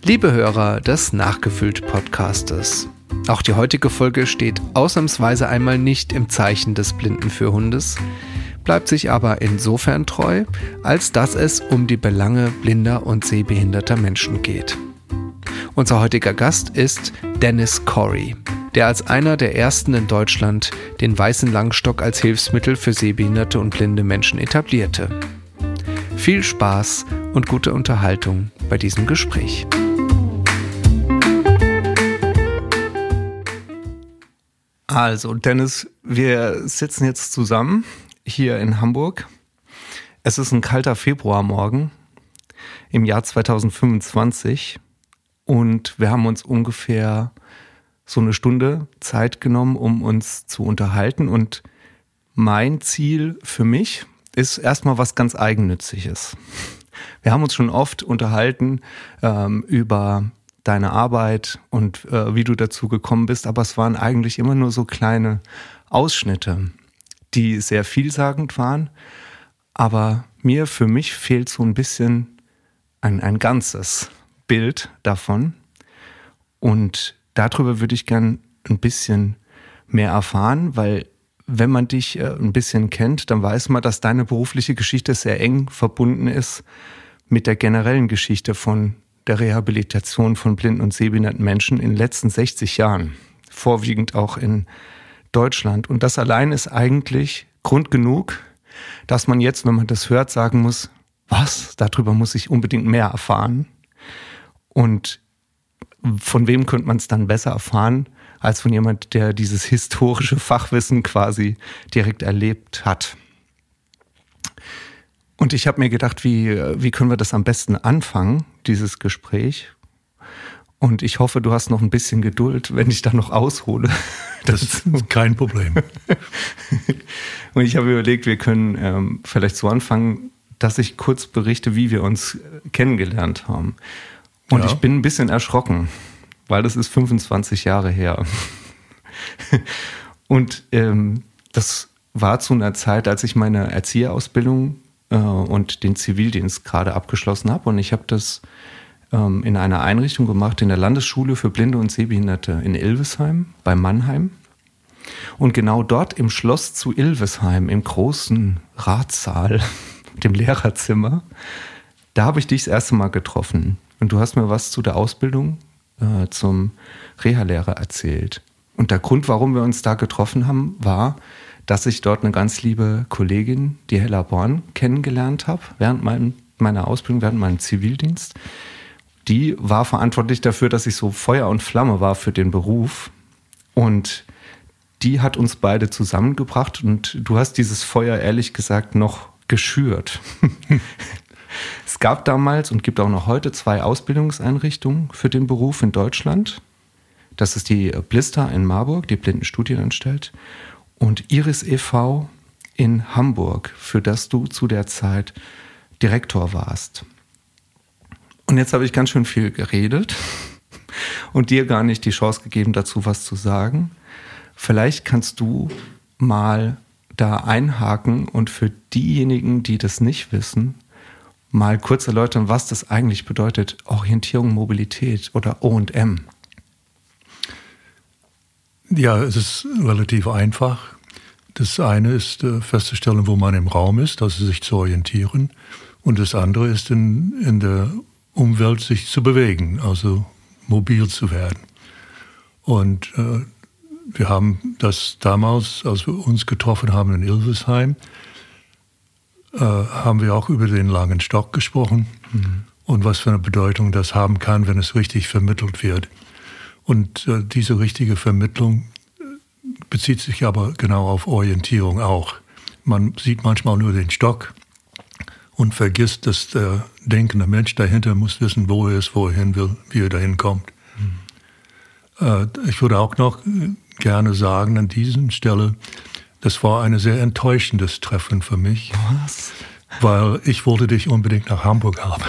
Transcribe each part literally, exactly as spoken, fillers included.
Liebe Hörer des Nachgefüllt-Podcastes, auch die heutige Folge steht ausnahmsweise einmal nicht im Zeichen des Blindenführhundes, bleibt sich aber insofern treu, als dass es um die Belange blinder und sehbehinderter Menschen geht. Unser heutiger Gast ist Dennis Corey, der als einer der ersten in Deutschland den weißen Langstock als Hilfsmittel für sehbehinderte und blinde Menschen etablierte. Viel Spaß und gute Unterhaltung bei diesem Gespräch. Also Dennis, wir sitzen jetzt zusammen hier in Hamburg. Es ist ein kalter Februarmorgen im Jahr zwanzig fünfundzwanzig und wir haben uns ungefähr so eine Stunde Zeit genommen, um uns zu unterhalten. Und mein Ziel für mich ist erstmal was ganz Eigennütziges. Wir haben uns schon oft unterhalten ähm, über deine Arbeit und äh, wie du dazu gekommen bist, aber es waren eigentlich immer nur so kleine Ausschnitte, die sehr vielsagend waren. Aber mir, für mich fehlt so ein bisschen ein, ein ganzes Bild davon. Und darüber würde ich gern ein bisschen mehr erfahren, weil wenn man dich äh, ein bisschen kennt, dann weiß man, dass deine berufliche Geschichte sehr eng verbunden ist mit der generellen Geschichte von der Rehabilitation von blinden und sehbehinderten Menschen in den letzten sechzig Jahren, vorwiegend auch in Deutschland. Und das allein ist eigentlich Grund genug, dass man jetzt, wenn man das hört, sagen muss, was, darüber muss ich unbedingt mehr erfahren. Und von wem könnte man es dann besser erfahren, als von jemand, der dieses historische Fachwissen quasi direkt erlebt hat. Und ich habe mir gedacht, wie, wie können wir das am besten anfangen, dieses Gespräch? Und ich hoffe, du hast noch ein bisschen Geduld, wenn ich da noch aushole. Das ist kein Problem. Und ich habe überlegt, wir können ähm, vielleicht so anfangen, dass ich kurz berichte, wie wir uns kennengelernt haben. Und ja. Ich bin ein bisschen erschrocken, weil das ist fünfundzwanzig Jahre her. Und ähm, das war zu einer Zeit, als ich meine Erzieherausbildung äh, und den Zivildienst gerade abgeschlossen habe. Und ich habe das ähm, in einer Einrichtung gemacht, in der Landesschule für Blinde und Sehbehinderte in Ilvesheim, bei Mannheim. Und genau dort im Schloss zu Ilvesheim, im großen Ratssaal, dem Lehrerzimmer, da habe ich dich das erste Mal getroffen. Und du hast mir was zu der Ausbildung äh, zum Reha-Lehrer erzählt. Und der Grund, warum wir uns da getroffen haben, war, dass ich dort eine ganz liebe Kollegin, die Hella Born, kennengelernt habe, während mein, meiner Ausbildung, während meinem Zivildienst. Die war verantwortlich dafür, dass ich so Feuer und Flamme war für den Beruf. Und die hat uns beide zusammengebracht. Und du hast dieses Feuer, ehrlich gesagt, noch geschürt. Es gab damals und gibt auch noch heute zwei Ausbildungseinrichtungen für den Beruf in Deutschland. Das ist die Blister in Marburg, die Blindenstudienanstalt, und Iris e V in Hamburg, für das du zu der Zeit Direktor warst. Und jetzt habe ich ganz schön viel geredet und dir gar nicht die Chance gegeben, dazu was zu sagen. Vielleicht kannst du mal da einhaken und für diejenigen, die das nicht wissen, mal kurz erläutern, was das eigentlich bedeutet, Orientierung, Mobilität oder O und M. Ja, es ist relativ einfach. Das eine ist äh, festzustellen, wo man im Raum ist, also sich zu orientieren. Und das andere ist in, in der Umwelt sich zu bewegen, also mobil zu werden. Und äh, wir haben das damals, als wir uns getroffen haben in Ilvesheim, Äh, haben wir auch über den langen Stock gesprochen mhm. und was für eine Bedeutung das haben kann, wenn es richtig vermittelt wird. Und äh, diese richtige Vermittlung bezieht sich aber genau auf Orientierung auch. Man sieht manchmal nur den Stock und vergisst, dass der denkende Mensch dahinter muss wissen, wo er ist, wo er hin will, wie er dahin kommt. Mhm. Äh, ich würde auch noch gerne sagen an dieser Stelle, das war ein sehr enttäuschendes Treffen für mich. Was? Weil ich wollte dich unbedingt nach Hamburg haben.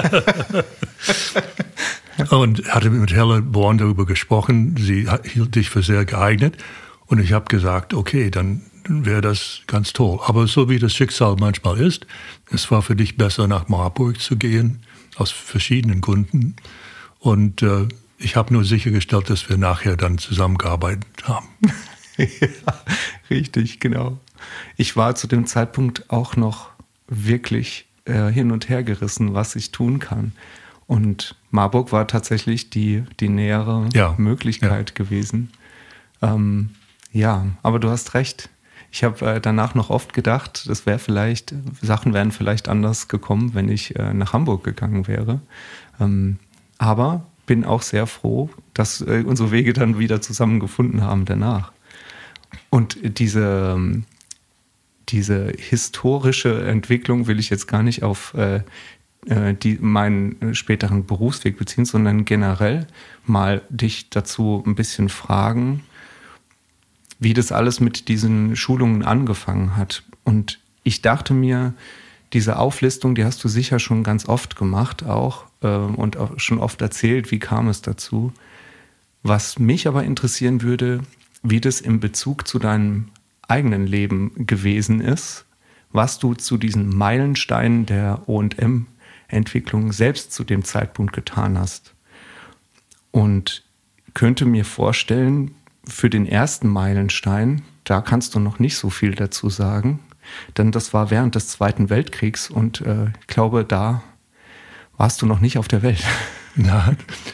Und hatte mit Hella Born darüber gesprochen. Sie hielt dich für sehr geeignet. Und ich habe gesagt, okay, dann wäre das ganz toll. Aber so wie das Schicksal manchmal ist, es war für dich besser, nach Marburg zu gehen, aus verschiedenen Gründen. Und äh, ich habe nur sichergestellt, dass wir nachher dann zusammengearbeitet haben. Ja, richtig, genau. Ich war zu dem Zeitpunkt auch noch wirklich äh, hin und her gerissen, was ich tun kann. Und Marburg war tatsächlich die, die nähere ja, Möglichkeit ja. gewesen. Ähm, ja, aber du hast recht. Ich habe äh, danach noch oft gedacht, das wäre vielleicht, Sachen wären vielleicht anders gekommen, wenn ich äh, nach Hamburg gegangen wäre. Ähm, aber bin auch sehr froh, dass äh, unsere Wege dann wieder zusammengefunden haben danach. Und diese, diese historische Entwicklung will ich jetzt gar nicht auf äh, die, meinen späteren Berufsweg beziehen, sondern generell mal dich dazu ein bisschen fragen, wie das alles mit diesen Schulungen angefangen hat. Und ich dachte mir, diese Auflistung, die hast du sicher schon ganz oft gemacht auch äh, und auch schon oft erzählt, wie kam es dazu. Was mich aber interessieren würde, wie das im Bezug zu deinem eigenen Leben gewesen ist, was du zu diesen Meilensteinen der O und M-Entwicklung selbst zu dem Zeitpunkt getan hast. Und könnte mir vorstellen, für den ersten Meilenstein, da kannst du noch nicht so viel dazu sagen, denn das war während des Zweiten Weltkriegs und äh, ich glaube, da warst du noch nicht auf der Welt. Ja.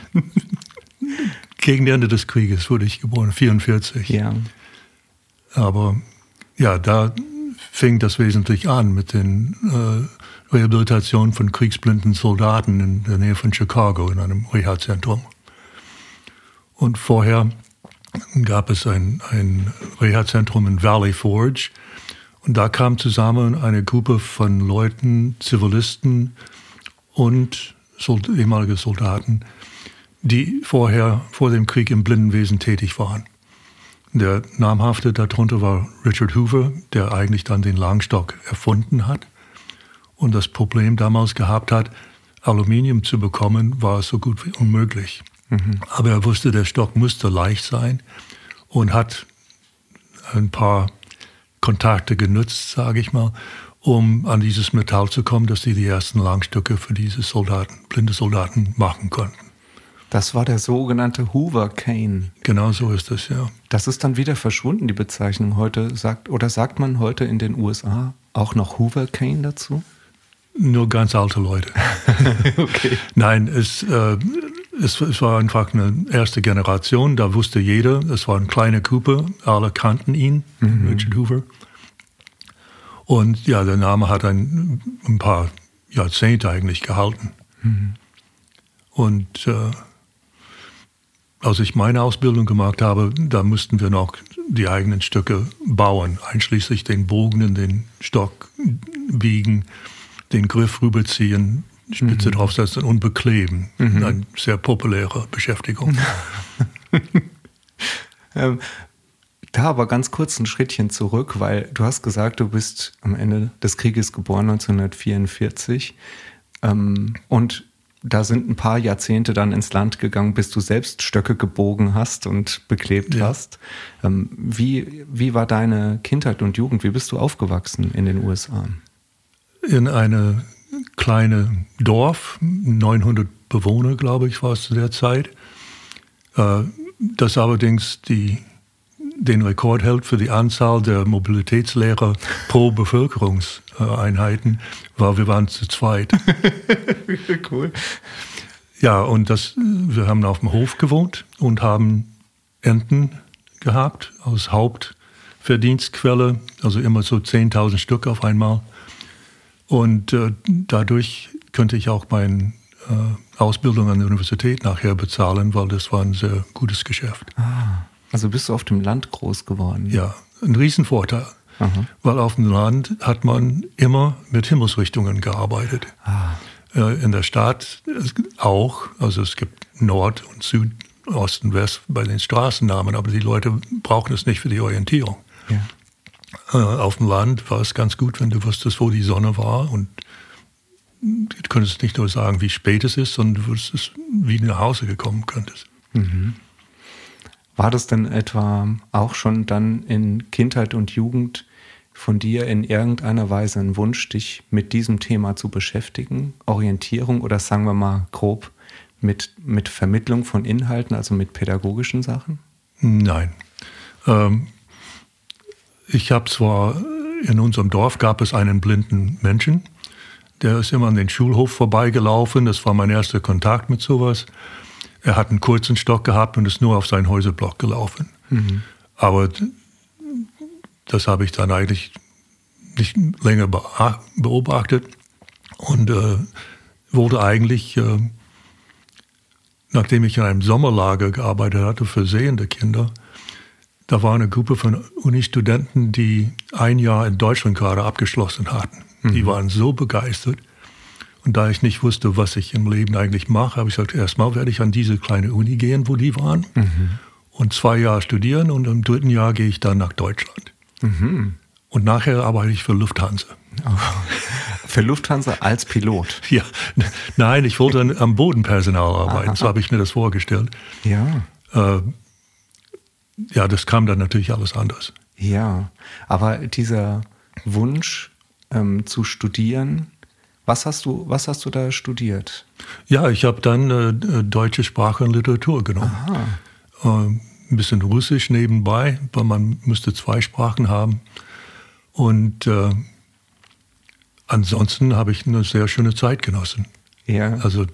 Gegen Ende des Krieges wurde ich geboren, vierundvierzig. Ja. Aber ja, da fing das wesentlich an mit den äh, Rehabilitationen von kriegsblinden Soldaten in der Nähe von Chicago in einem Reha-Zentrum. Und vorher gab es ein, ein Reha-Zentrum in Valley Forge. Und da kam zusammen eine Gruppe von Leuten, Zivilisten und Sold- ehemalige Soldaten, die vorher, vor dem Krieg im Blindenwesen tätig waren. Der namhafte darunter war Richard Hoover, der eigentlich dann den Langstock erfunden hat und das Problem damals gehabt hat, Aluminium zu bekommen, war so gut wie unmöglich. Mhm. Aber er wusste, der Stock musste leicht sein und hat ein paar Kontakte genutzt, sage ich mal, um an dieses Metall zu kommen, dass sie die ersten Langstöcke für diese Soldaten, blinde Soldaten machen konnten. Das war der sogenannte Hoover Cane. Genau so ist es, ja. Das ist dann wieder verschwunden, die Bezeichnung heute. Sagt, oder sagt man heute in den U S A auch noch Hoover Cane dazu? Nur ganz alte Leute. Okay. Nein, es, äh, es, es war einfach eine erste Generation, da wusste jeder, es war eine kleine Gruppe, alle kannten ihn, mhm. Richard Hoover. Und ja, der Name hat ein, ein paar Jahrzehnte eigentlich gehalten. Mhm. Und äh, als ich meine Ausbildung gemacht habe, da mussten wir noch die eigenen Stücke bauen, einschließlich den Bogen in den Stock biegen, den Griff rüberziehen, Spitze mhm. draufsetzen und bekleben. Mhm. Eine sehr populäre Beschäftigung. ähm, da aber ganz kurz ein Schrittchen zurück, weil du hast gesagt, du bist am Ende des Krieges geboren, neunzehnhundertvierundvierzig. Ähm, und da sind ein paar Jahrzehnte dann ins Land gegangen, bis du selbst Stöcke gebogen hast und beklebt ja. hast. Ähm, wie, wie war deine Kindheit und Jugend? Wie bist du aufgewachsen in den U S A? In eine kleine Dorf, neunhundert Bewohner, glaube ich, war es zu der Zeit. Äh, das allerdings die, den Rekord hält für die Anzahl der Mobilitätslehrer pro Bevölkerungseinheiten, weil wir waren zu zweit. Cool. Ja, und das, wir haben auf dem Hof gewohnt und haben Enten gehabt als Hauptverdienstquelle, also immer so zehntausend Stück auf einmal. Und äh, dadurch könnte ich auch meine äh, Ausbildung an der Universität nachher bezahlen, weil das war ein sehr gutes Geschäft. Ah, also bist du auf dem Land groß geworden? Ja, ein Riesenvorteil. Aha. Weil auf dem Land hat man immer mit Himmelsrichtungen gearbeitet. Ah. Äh, in der Stadt auch, also es gibt Nord und Süd, Ost und West bei den Straßennamen, aber die Leute brauchen es nicht für die Orientierung. Ja. Auf dem Land war es ganz gut, wenn du wusstest, wo die Sonne war und du könntest nicht nur sagen, wie spät es ist, sondern du wusstest, wie du nach Hause gekommen könntest. Mhm. War das denn etwa auch schon dann in Kindheit und Jugend von dir in irgendeiner Weise ein Wunsch, dich mit diesem Thema zu beschäftigen? Orientierung oder sagen wir mal grob mit, mit Vermittlung von Inhalten, also mit pädagogischen Sachen? Nein. Ähm, ich habe zwar, in unserem Dorf gab es einen blinden Menschen, der ist immer an den Schulhof vorbeigelaufen, das war mein erster Kontakt mit sowas. Er hat einen kurzen Stock gehabt und ist nur auf seinen Häuserblock gelaufen. Mhm. Aber das habe ich dann eigentlich nicht länger beobachtet und äh, wurde eigentlich, äh, nachdem ich in einem Sommerlager gearbeitet hatte für sehende Kinder, da war eine Gruppe von Uni-Studenten, die ein Jahr in Deutschland gerade abgeschlossen hatten. Mhm. Die waren so begeistert. Und da ich nicht wusste, was ich im Leben eigentlich mache, habe ich gesagt, erstmal werde ich an diese kleine Uni gehen, wo die waren. Mhm. Und zwei Jahre studieren und im dritten Jahr gehe ich dann nach Deutschland. Mhm. Und nachher arbeite ich für Lufthansa. Oh. Für Lufthansa als Pilot? Ja, nein, ich wollte dann am Bodenpersonal arbeiten, Aha. so habe ich mir das vorgestellt. Ja. Äh, ja, das kam dann natürlich alles anders. Ja, aber dieser Wunsch ähm, zu studieren, was hast du, was hast du da studiert? Ja, ich habe dann äh, deutsche Sprache und Literatur genommen. Äh, ein bisschen Russisch nebenbei, weil man müsste zwei Sprachen haben. Und äh, ansonsten habe ich eine sehr schöne Zeit genossen. Ja. Also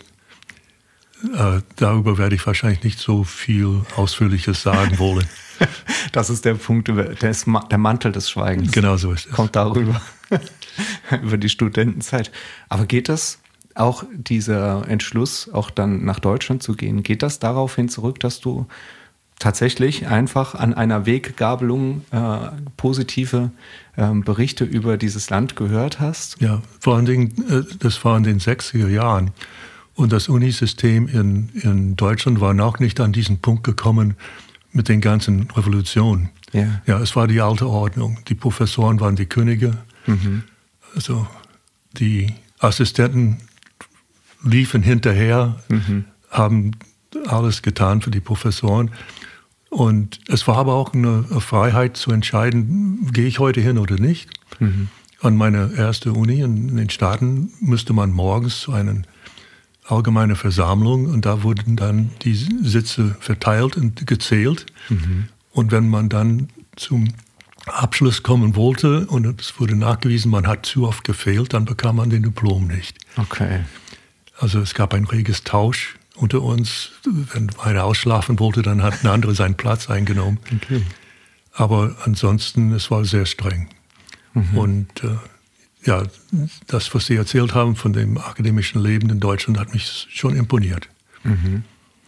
äh, darüber werde ich wahrscheinlich nicht so viel Ausführliches sagen wollen. Das ist der Punkt, der, ist der Mantel des Schweigens. Genau so ist es. Kommt darüber, über die Studentenzeit. Aber geht das, auch dieser Entschluss, auch dann nach Deutschland zu gehen, geht das daraufhin zurück, dass du tatsächlich einfach an einer Weggabelung äh, positive äh, Berichte über dieses Land gehört hast? Ja, vor allen Dingen, äh, das war in den sechziger Jahren. Und das Unisystem in, in Deutschland war noch nicht an diesen Punkt gekommen mit den ganzen Revolutionen. Ja. Ja, es war die alte Ordnung. Die Professoren waren die Könige. Mhm. Also die Assistenten liefen hinterher, mhm. haben alles getan für die Professoren. Und es war aber auch eine Freiheit zu entscheiden, gehe ich heute hin oder nicht. Mhm. An meine erste Uni in den Staaten müsste man morgens zu einer allgemeinen Versammlung und da wurden dann die Sitze verteilt und gezählt. Mhm. Und wenn man dann zum Abschluss kommen wollte und es wurde nachgewiesen, man hat zu oft gefehlt, dann bekam man den Diplom nicht. Okay. Also es gab ein reges Tausch unter uns. Wenn einer ausschlafen wollte, dann hat ein anderer seinen Platz eingenommen. Okay. Aber ansonsten, es war sehr streng. Mhm. Und äh, ja, das, was Sie erzählt haben von dem akademischen Leben in Deutschland, hat mich schon imponiert. Mhm.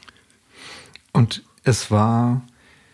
Und es war,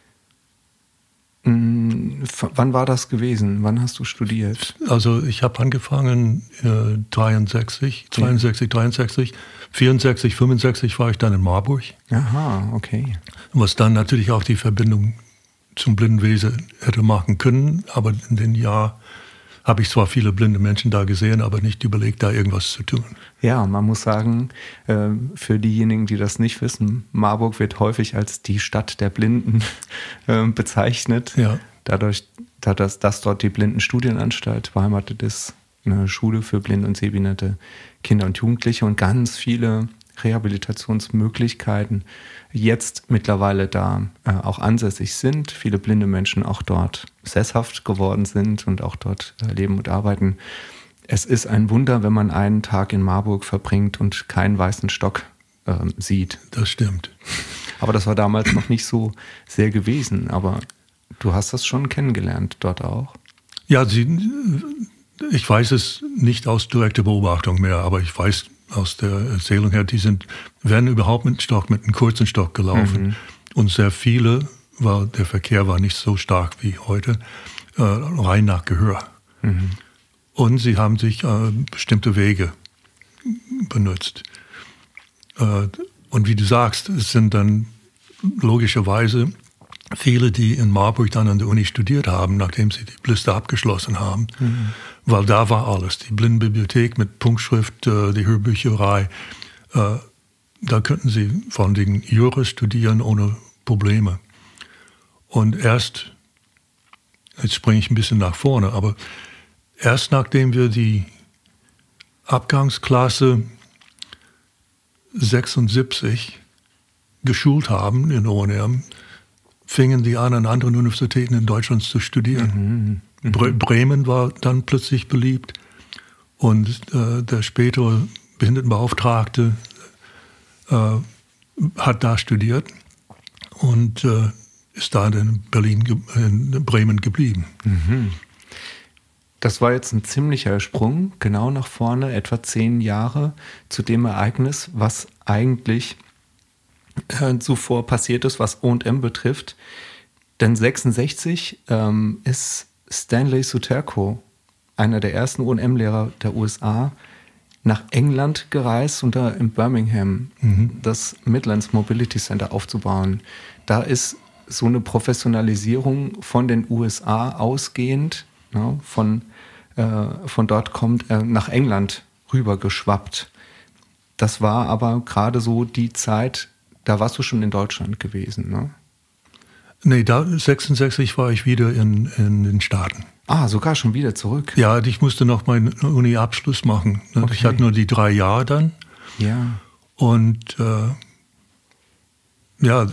mh, wann war das gewesen? Wann hast du studiert? Also ich habe angefangen äh, dreiundsechzig, zweiundsechzig, dreiundsechzig, vierundsechzig, fünfundsechzig war ich dann in Marburg. Aha, okay. Was dann natürlich auch die Verbindung zum Blindenwesen hätte machen können, aber in dem Jahr habe ich zwar viele blinde Menschen da gesehen, aber nicht überlegt, da irgendwas zu tun. Ja, man muss sagen, für diejenigen, die das nicht wissen, Marburg wird häufig als die Stadt der Blinden bezeichnet. Ja. Dadurch, dass, dass dort die Blindenstudienanstalt beheimatet ist, eine Schule für blinde und sehbehinderte Kinder und Jugendliche und ganz viele Rehabilitationsmöglichkeiten jetzt mittlerweile da äh, auch ansässig sind. Viele blinde Menschen auch dort sesshaft geworden sind und auch dort äh, leben und arbeiten. Es ist ein Wunder, wenn man einen Tag in Marburg verbringt und keinen weißen Stock äh, sieht. Das stimmt. Aber das war damals noch nicht so sehr gewesen. Aber du hast das schon kennengelernt dort auch. Ja, sie, ich weiß es nicht aus direkter Beobachtung mehr, aber ich weiß aus der Erzählung her, die sind, wenn überhaupt mit Stock, mit einem kurzen Stock gelaufen. Mhm. Und sehr viele, weil der Verkehr war nicht so stark wie heute, äh, rein nach Gehör. Mhm. Und sie haben sich äh, bestimmte Wege benutzt. Äh, und wie du sagst, es sind dann logischerweise viele, die in Marburg dann an der Uni studiert haben, nachdem sie die Blister abgeschlossen haben. Mhm. Weil da war alles. Die Blindenbibliothek mit Punktschrift, äh, die Hörbücherei. Äh, da könnten sie von den Jura studieren ohne Probleme. Und erst, jetzt springe ich ein bisschen nach vorne, aber erst nachdem wir die Abgangsklasse sechsundsiebzig geschult haben in O und M, fingen die an, an anderen Universitäten in Deutschland zu studieren. Mhm. Bre- Bremen war dann plötzlich beliebt und äh, der spätere Behindertenbeauftragte äh, hat da studiert und äh, ist da in Berlin, in Bremen geblieben. Mhm. Das war jetzt ein ziemlicher Sprung, genau nach vorne, etwa zehn Jahre zu dem Ereignis, was eigentlich äh, zuvor passiert ist, was O und M betrifft. Denn sechsundsechzig ähm, ist Stanley Suterko, einer der ersten O und M-Lehrer der U S A, nach England gereist und da in Birmingham mhm. das Midlands Mobility Center aufzubauen. Da ist so eine Professionalisierung von den U S A ausgehend, ja, von, äh, von dort kommt er nach England rübergeschwappt. Das war aber gerade so die Zeit, da warst du schon in Deutschland gewesen, ne? Nee, da sechsundsechzig war ich wieder in, in den Staaten. Ah, sogar schon wieder zurück. Ja, ich musste noch meinen Uni-Abschluss machen. Okay. Ich hatte nur die drei Jahre dann. Ja. Und äh, ja,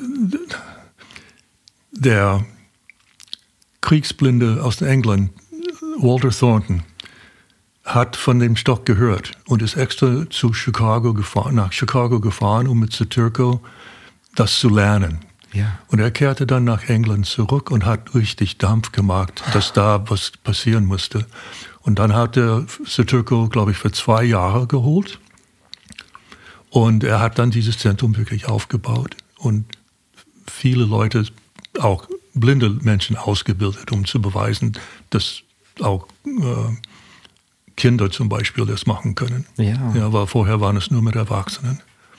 der Kriegsblinde aus England, Walter Thornton, hat von dem Stock gehört und ist extra zu Chicago gefahren, nach Chicago gefahren, um mit Suterko das zu lernen. Ja. Und er kehrte dann nach England zurück und hat richtig Dampf gemacht, dass da was passieren musste. Und dann hat er Suterko, glaube ich, für zwei Jahre geholt. Und er hat dann dieses Zentrum wirklich aufgebaut und viele Leute, auch blinde Menschen, ausgebildet, um zu beweisen, dass auch äh, Kinder zum Beispiel das machen können. Ja. Ja, weil vorher waren es nur mit Erwachsenen.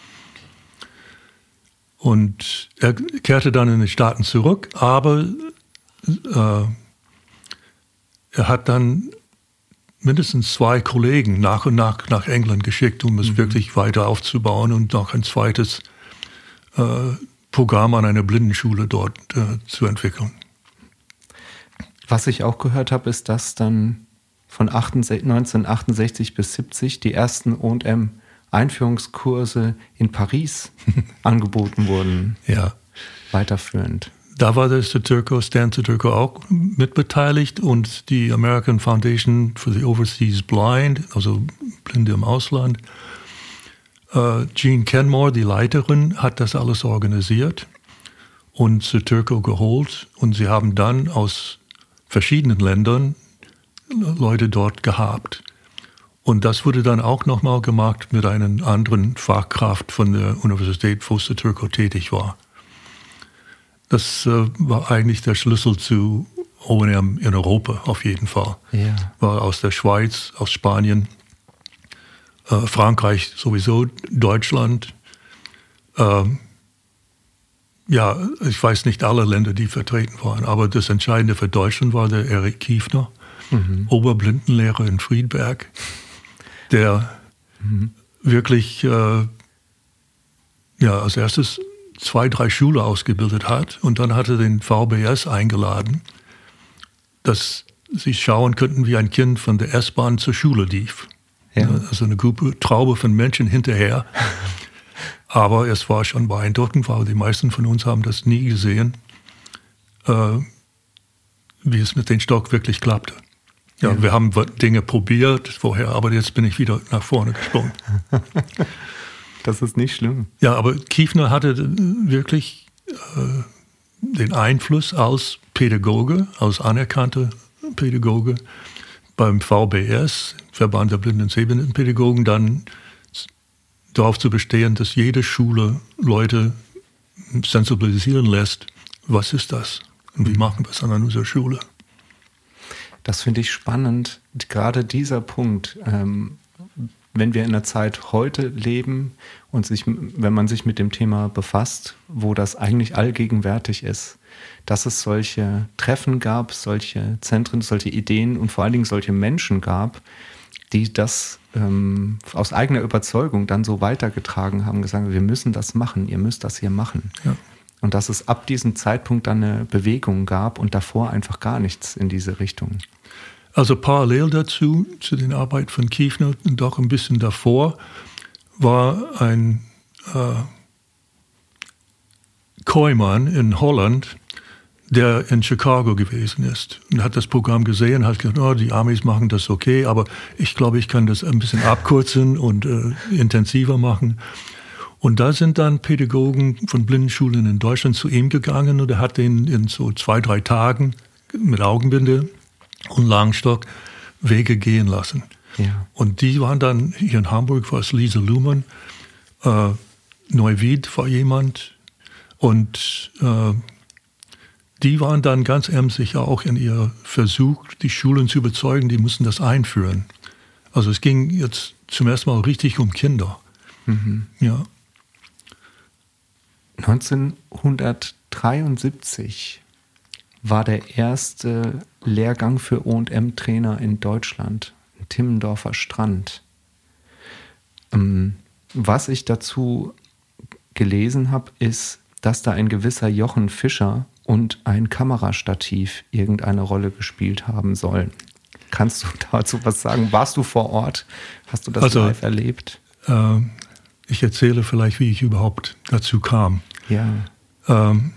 Und er kehrte dann in die Staaten zurück, aber äh, er hat dann mindestens zwei Kollegen nach und nach nach England geschickt, um es mhm. wirklich weiter aufzubauen und noch ein zweites äh, Programm an einer Blindenschule dort äh, zu entwickeln. Was ich auch gehört habe, ist, dass dann von neunzehnhundertachtundsechzig bis siebzig die ersten O und M Einführungskurse in Paris angeboten wurden. Ja. Weiterführend. Da war der Suterko, Stan Suterko auch mitbeteiligt und die American Foundation for the Overseas Blind, also Blinde im Ausland. Uh, Jean Kenmore, die Leiterin, hat das alles organisiert und Suterko geholt. Und sie haben dann aus verschiedenen Ländern Leute dort gehabt. Und das wurde dann auch nochmal gemacht mit einer anderen Fachkraft von der Universität, wo Suterko tätig war. Das äh, war eigentlich der Schlüssel zu O und M in Europa auf jeden Fall. Ja. War aus der Schweiz, aus Spanien, äh, Frankreich sowieso, Deutschland. Ähm, ja, ich weiß nicht alle Länder, die vertreten waren, aber das Entscheidende für Deutschland war der Erik Kiefner, mhm. Oberblindenlehrer in Friedberg, der mhm. wirklich äh, ja, als erstes zwei, drei Schüler ausgebildet hat und dann hat er den V B S eingeladen, dass sie schauen könnten, wie ein Kind von der S-Bahn zur Schule lief. Ja. Also eine Gruppe, Traube von Menschen hinterher. Aber es war schon beeindruckend, weil die meisten von uns haben das nie gesehen, äh, wie es mit dem Stock wirklich klappte. Ja, ja. Wir haben Dinge probiert vorher, aber jetzt bin ich wieder nach vorne gesprungen. Das ist nicht schlimm. Ja, aber Kiefner hatte wirklich äh, den Einfluss als Pädagoge, als anerkannter Pädagoge beim V B S, Verband der Blinden- und Sehbehindertenpädagogen, dann darauf zu bestehen, dass jede Schule Leute sensibilisieren lässt, was ist das und wie machen wir es an unserer Schule. Das finde ich spannend, gerade dieser Punkt, ähm, wenn wir in einer Zeit heute leben und sich, wenn man sich mit dem Thema befasst, wo das eigentlich allgegenwärtig ist, dass es solche Treffen gab, solche Zentren, solche Ideen und vor allen Dingen solche Menschen gab, die das ähm, aus eigener Überzeugung dann so weitergetragen haben, gesagt, wir müssen das machen, ihr müsst das hier machen. Ja. Und dass es ab diesem Zeitpunkt dann eine Bewegung gab und davor einfach gar nichts in diese Richtung. Also parallel dazu, zu den Arbeiten von Kiefner und auch ein bisschen davor, war ein äh, Kooijman in Holland, der in Chicago gewesen ist und hat das Programm gesehen, hat gesagt, oh, die Amis machen das okay, aber ich glaube, ich kann das ein bisschen abkürzen und äh, intensiver machen. Und da sind dann Pädagogen von Blindenschulen in Deutschland zu ihm gegangen und er hat den in so zwei, drei Tagen mit Augenbinde und Langstock Wege gehen lassen. Ja. Und die waren dann, hier in Hamburg war es Lise Luhmann, äh, Neuwied war jemand und äh, die waren dann ganz emsig auch in ihr Versuch, die Schulen zu überzeugen, die mussten das einführen. Also es ging jetzt zum ersten Mal richtig um Kinder. Mhm. Ja. neunzehnhundertdreiundsiebzig war der erste Lehrgang für O und M-Trainer in Deutschland, in Timmendorfer Strand. Ähm, was ich dazu gelesen habe, ist, dass da ein gewisser Jochen Fischer und ein Kamerastativ irgendeine Rolle gespielt haben sollen. Kannst du dazu was sagen? Warst du vor Ort? Hast du das also, live erlebt? Äh, ich erzähle vielleicht, wie ich überhaupt dazu kam. Ja. Ähm,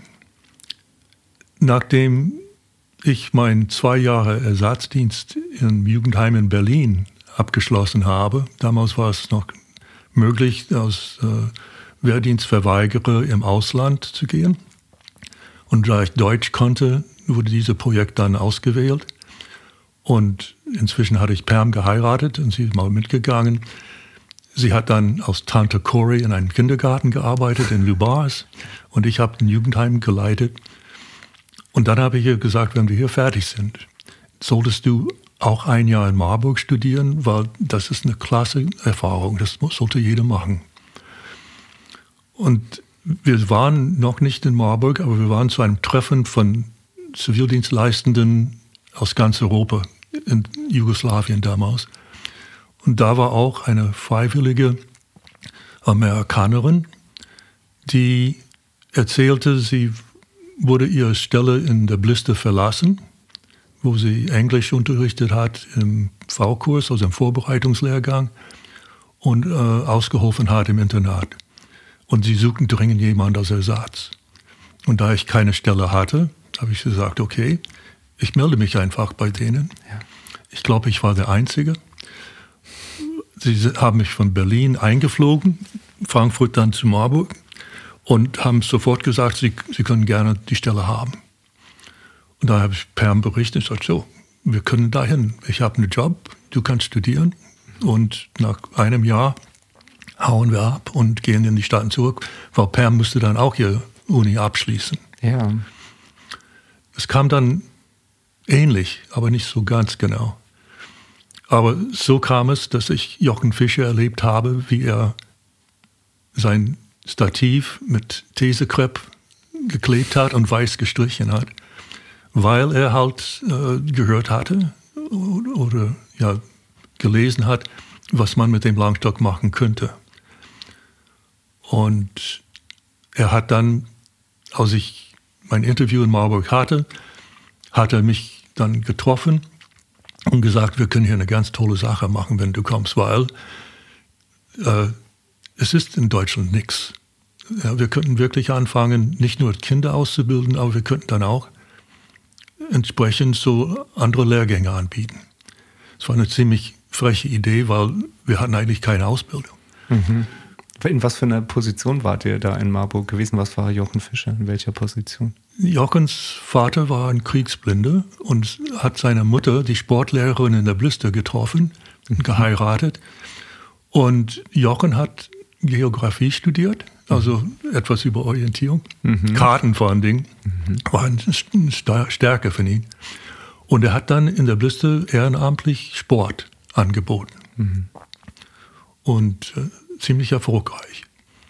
nachdem ich meinen zwei Jahre Ersatzdienst im Jugendheim in Berlin abgeschlossen habe, damals war es noch möglich, als äh, Wehrdienstverweigerer im Ausland zu gehen. Und da ich Deutsch konnte, wurde dieses Projekt dann ausgewählt. Und inzwischen hatte ich Pam geheiratet und sie ist mal mitgegangen. Sie hat dann als Tante Cory in einem Kindergarten gearbeitet in Lubars und ich habe ein Jugendheim geleitet. Und dann habe ich ihr gesagt, wenn wir hier fertig sind, solltest du auch ein Jahr in Marburg studieren, weil das ist eine klasse Erfahrung, das sollte jeder machen. Und wir waren noch nicht in Marburg, aber wir waren zu einem Treffen von Zivildienstleistenden aus ganz Europa, in Jugoslawien damals. Und da war auch eine freiwillige Amerikanerin, die erzählte, sie wurde ihre Stelle in der Blister verlassen, wo sie Englisch unterrichtet hat im V-Kurs, also im Vorbereitungslehrgang, und äh, ausgeholfen hat im Internat. Und sie suchten dringend jemanden als Ersatz. Und da ich keine Stelle hatte, habe ich gesagt, okay, ich melde mich einfach bei denen. Ja. Ich glaube, ich war der Einzige. Sie haben mich von Berlin eingeflogen, Frankfurt dann zu Marburg und haben sofort gesagt, sie, sie können gerne die Stelle haben. Und da habe ich Pam berichtet, ich sagte, so, wir können dahin. Ich habe einen Job, du kannst studieren. Und nach einem Jahr hauen wir ab und gehen in die Staaten zurück, weil Pam musste dann auch ihre Uni abschließen. Ja. Es kam dann ähnlich, aber nicht so ganz genau. Aber so kam es, dass ich Jochen Fischer erlebt habe, wie er sein Stativ mit Tesekrepp geklebt hat und weiß gestrichen hat, weil er halt äh, gehört hatte oder, oder ja, gelesen hat, was man mit dem Langstock machen könnte. Und er hat dann, als ich mein Interview in Marburg hatte, hat er mich dann getroffen und gesagt, wir können hier eine ganz tolle Sache machen, wenn du kommst, weil äh, es ist in Deutschland nichts. Ja, wir könnten wirklich anfangen, nicht nur Kinder auszubilden, aber wir könnten dann auch entsprechend so andere Lehrgänge anbieten. Es war eine ziemlich freche Idee, weil wir hatten eigentlich keine Ausbildung. Mhm. In was für einer Position wart ihr da in Marburg gewesen? Was war Jochen Fischer? In welcher Position? Jochens Vater war ein Kriegsblinder und hat seine Mutter, die Sportlehrerin in der Blister, getroffen und geheiratet. Und Jochen hat Geografie studiert, also etwas über Orientierung. Mhm. Karten vor allen Dingen, mhm. war eine Stärke von ihm. Und er hat dann in der Blister ehrenamtlich Sport angeboten. Mhm. Und äh, ziemlich erfolgreich.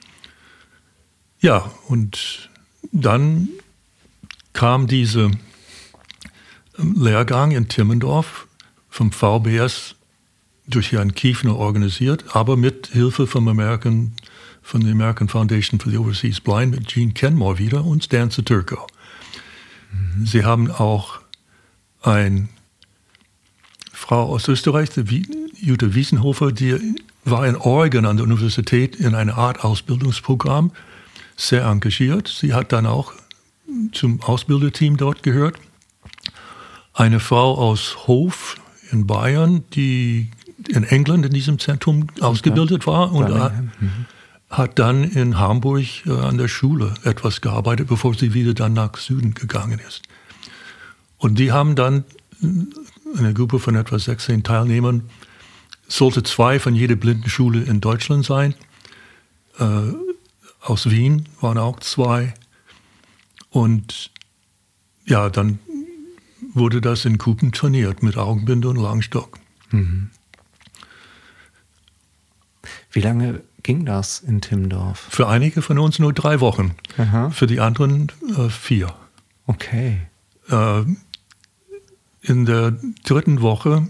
Ja, und dann kam dieser Lehrgang in Timmendorf vom V B S durch Jan Kiefner organisiert, aber mit Hilfe vom American, von der American Foundation for the Overseas Blind mit Gene Kenmore wieder und Stan Saturko. Mhm. Sie haben auch eine Frau aus Österreich, die Jutta Wiesenhofer, die war in Oregon an der Universität in einer Art Ausbildungsprogramm sehr engagiert. Sie hat dann auch zum Ausbilderteam dort gehört. Eine Frau aus Hof in Bayern, die in England in diesem Zentrum ausgebildet war und hat, mhm. hat dann in Hamburg äh, an der Schule etwas gearbeitet, bevor sie wieder dann nach Süden gegangen ist. Und die haben dann eine Gruppe von etwa sechzehn Teilnehmern, sollte zwei von jeder Blindenschule in Deutschland sein. Äh, aus Wien waren auch zwei. Und ja, dann wurde das in Kupen trainiert mit Augenbinde und Langstock. Mhm. Wie lange ging das in Timmendorf? Für einige von uns nur drei Wochen. Aha. Für die anderen äh, vier. Okay. Äh, in der dritten Woche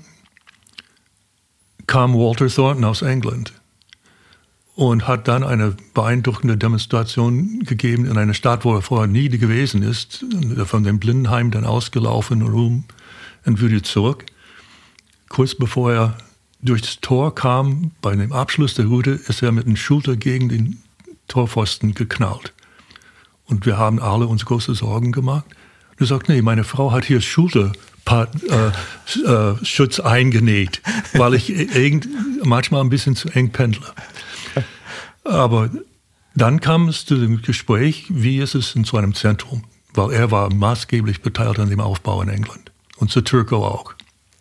kam Walter Thornton aus England und hat dann eine beeindruckende Demonstration gegeben in einer Stadt, wo er vorher nie gewesen ist, von dem Blindenheim dann ausgelaufen rum und wieder zurück. Kurz bevor er durchs Tor kam, bei dem Abschluss der Route, ist er mit dem Schulter gegen den Torpfosten geknallt. Und wir haben alle uns große Sorgen gemacht. Er sagt, nee, meine Frau hat hier Schulter Äh, äh, Schutz eingenäht, weil ich irgend, manchmal ein bisschen zu eng pendle. Aber dann kam es zu dem Gespräch, wie ist es in so einem Zentrum? Weil er war maßgeblich beteiligt an dem Aufbau in England und Zaturko auch.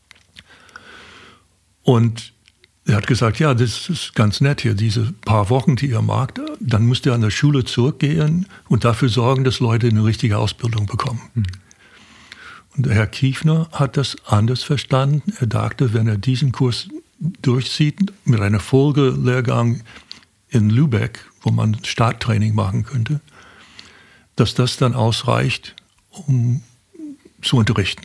Und er hat gesagt, ja, das ist ganz nett hier, diese paar Wochen, die ihr macht, dann müsst ihr an der Schule zurückgehen und dafür sorgen, dass Leute eine richtige Ausbildung bekommen. Mhm. Und der Herr Kiefner hat das anders verstanden. Er dachte, wenn er diesen Kurs durchzieht mit einer Folgelehrgang in Lübeck, wo man Starttraining machen könnte, dass das dann ausreicht, um zu unterrichten.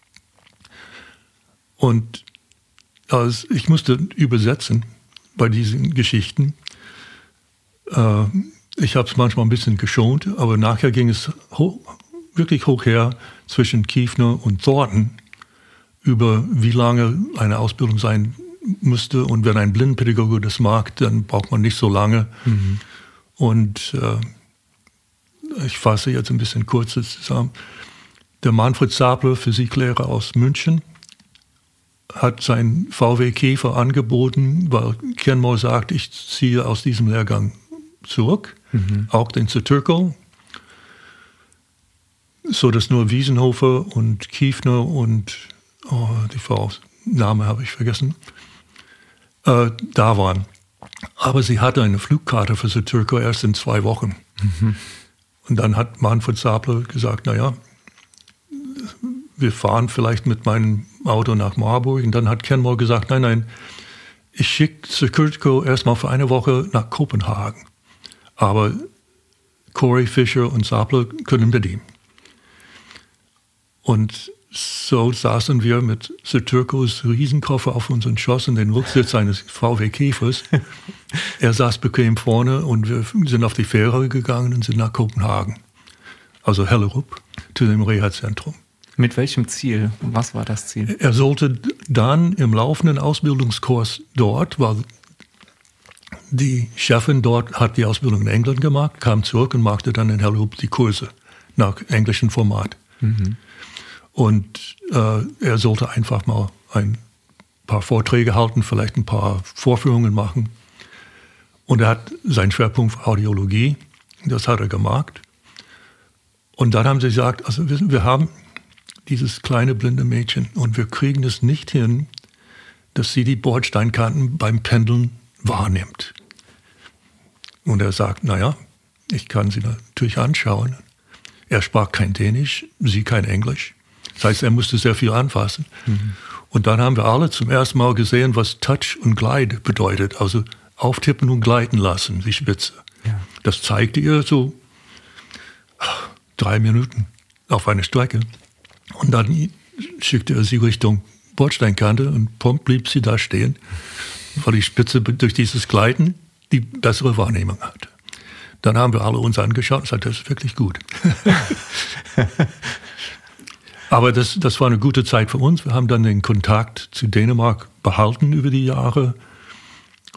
Und also ich musste übersetzen bei diesen Geschichten. Äh, ich habe es manchmal ein bisschen geschont, aber nachher ging es hoch, wirklich hoch her zwischen Kiefner und Thornton über wie lange eine Ausbildung sein müsste. Und wenn ein Blindenpädagoge das mag, dann braucht man nicht so lange. Mhm. Und äh, ich fasse jetzt ein bisschen kurz zusammen. Der Manfred Sapler, Physiklehrer aus München, hat sein V W Käfer angeboten, weil Kenmore sagt, ich ziehe aus diesem Lehrgang zurück, mhm. auch den Zaturko. So dass nur Wiesenhofer und Kiefner und oh, die Frau, Name habe ich vergessen, äh, da waren. Aber sie hatte eine Flugkarte für Zaturko erst in zwei Wochen. Mhm. Und dann hat Manfred Sapler gesagt, naja, wir fahren vielleicht mit meinem Auto nach Marburg. Und dann hat Kenmore gesagt, nein, nein, ich schicke Zaturko erstmal für eine Woche nach Kopenhagen. Aber Corey, Fischer und Sapler können bedienen. Und so saßen wir mit Zaturkos Riesenkoffer auf unseren Schoß und den Rücksitz eines V W Käfers. Er saß bequem vorne und wir sind auf die Fähre gegangen und sind nach Kopenhagen. Also Hellerup, zu dem Reha-Zentrum. Mit welchem Ziel? Was war das Ziel? Er sollte dann im laufenden Ausbildungskurs dort, weil die Chefin dort hat die Ausbildung in England gemacht, kam zurück und machte dann in Hellerup die Kurse nach englischem Format. Mhm. Und äh, er sollte einfach mal ein paar Vorträge halten, vielleicht ein paar Vorführungen machen. Und er hat seinen Schwerpunkt für Audiologie, das hat er gemacht. Und dann haben sie gesagt, also wir, wir haben dieses kleine blinde Mädchen und wir kriegen es nicht hin, dass sie die Bordsteinkanten beim Pendeln wahrnimmt. Und er sagt, naja, ich kann sie natürlich anschauen. Er sprach kein Dänisch, sie kein Englisch. Das heißt, er musste sehr viel anfassen. Mhm. Und dann haben wir alle zum ersten Mal gesehen, was Touch und Glide bedeutet. Also auftippen und gleiten lassen, die Spitze. Ja. Das zeigte ihr so ach, drei Minuten auf eine Strecke. Und dann schickte er sie Richtung Bordsteinkante und prompt blieb sie da stehen, weil die Spitze durch dieses Gleiten die bessere Wahrnehmung hatte. Dann haben wir alle uns angeschaut und gesagt, das ist wirklich gut. Aber das, das war eine gute Zeit für uns. Wir haben dann den Kontakt zu Dänemark behalten über die Jahre.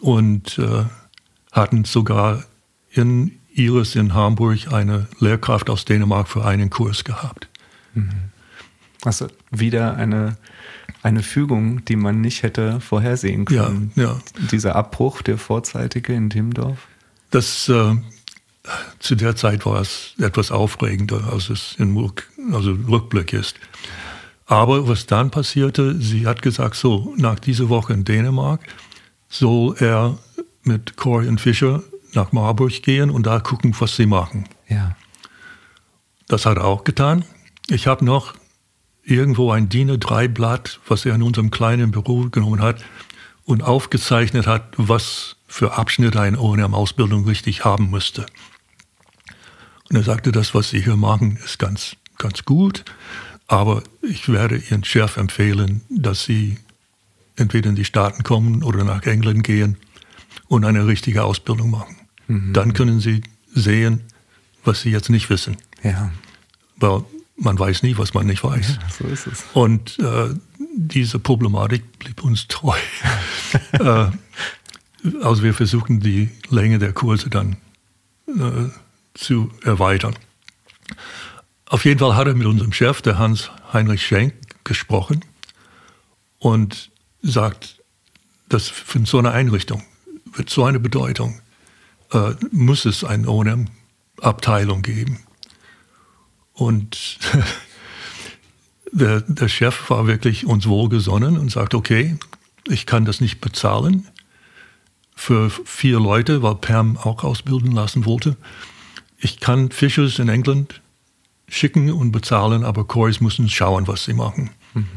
und äh, hatten sogar in Iris in Hamburg eine Lehrkraft aus Dänemark für einen Kurs gehabt. Mhm. Also wieder eine, eine Fügung, die man nicht hätte vorhersehen können. Ja, ja. Dieser Abbruch, der vorzeitige in Timmendorf. Das, äh, zu der Zeit war es etwas aufregender, als es im Rück, also Rückblick ist. Aber was dann passierte, sie hat gesagt, so, nach dieser Woche in Dänemark soll er mit Cory und Fischer nach Marburg gehen und da gucken, was sie machen. Ja. Das hat er auch getan. Ich habe noch irgendwo ein D I N A drei Blatt, was er in unserem kleinen Büro genommen hat und aufgezeichnet hat, was für Abschnitte eine O und M-Ausbildung richtig haben müsste. Und er sagte, das, was Sie hier machen, ist ganz, ganz gut, aber ich werde Ihren Chef empfehlen, dass Sie entweder in die Staaten kommen oder nach England gehen und eine richtige Ausbildung machen. Mhm. Dann können Sie sehen, was Sie jetzt nicht wissen. Ja. Weil man weiß nie, was man nicht weiß. Ja, so ist es. Und äh, diese Problematik blieb uns treu. äh, also wir versuchen, die Länge der Kurse dann äh, zu erweitern. Auf jeden Fall hat er mit unserem Chef, der Hans-Heinrich Schenk, gesprochen und sagt, dass für so eine Einrichtung mit so einer Bedeutung äh, muss es eine O und M-Abteilung geben. Und der, der Chef war wirklich uns wohlgesonnen und sagt, okay, ich kann das nicht bezahlen für vier Leute, weil Pam auch ausbilden lassen wollte. Ich kann Fischers in England schicken und bezahlen, aber Corys müssen schauen, was sie machen. Mhm.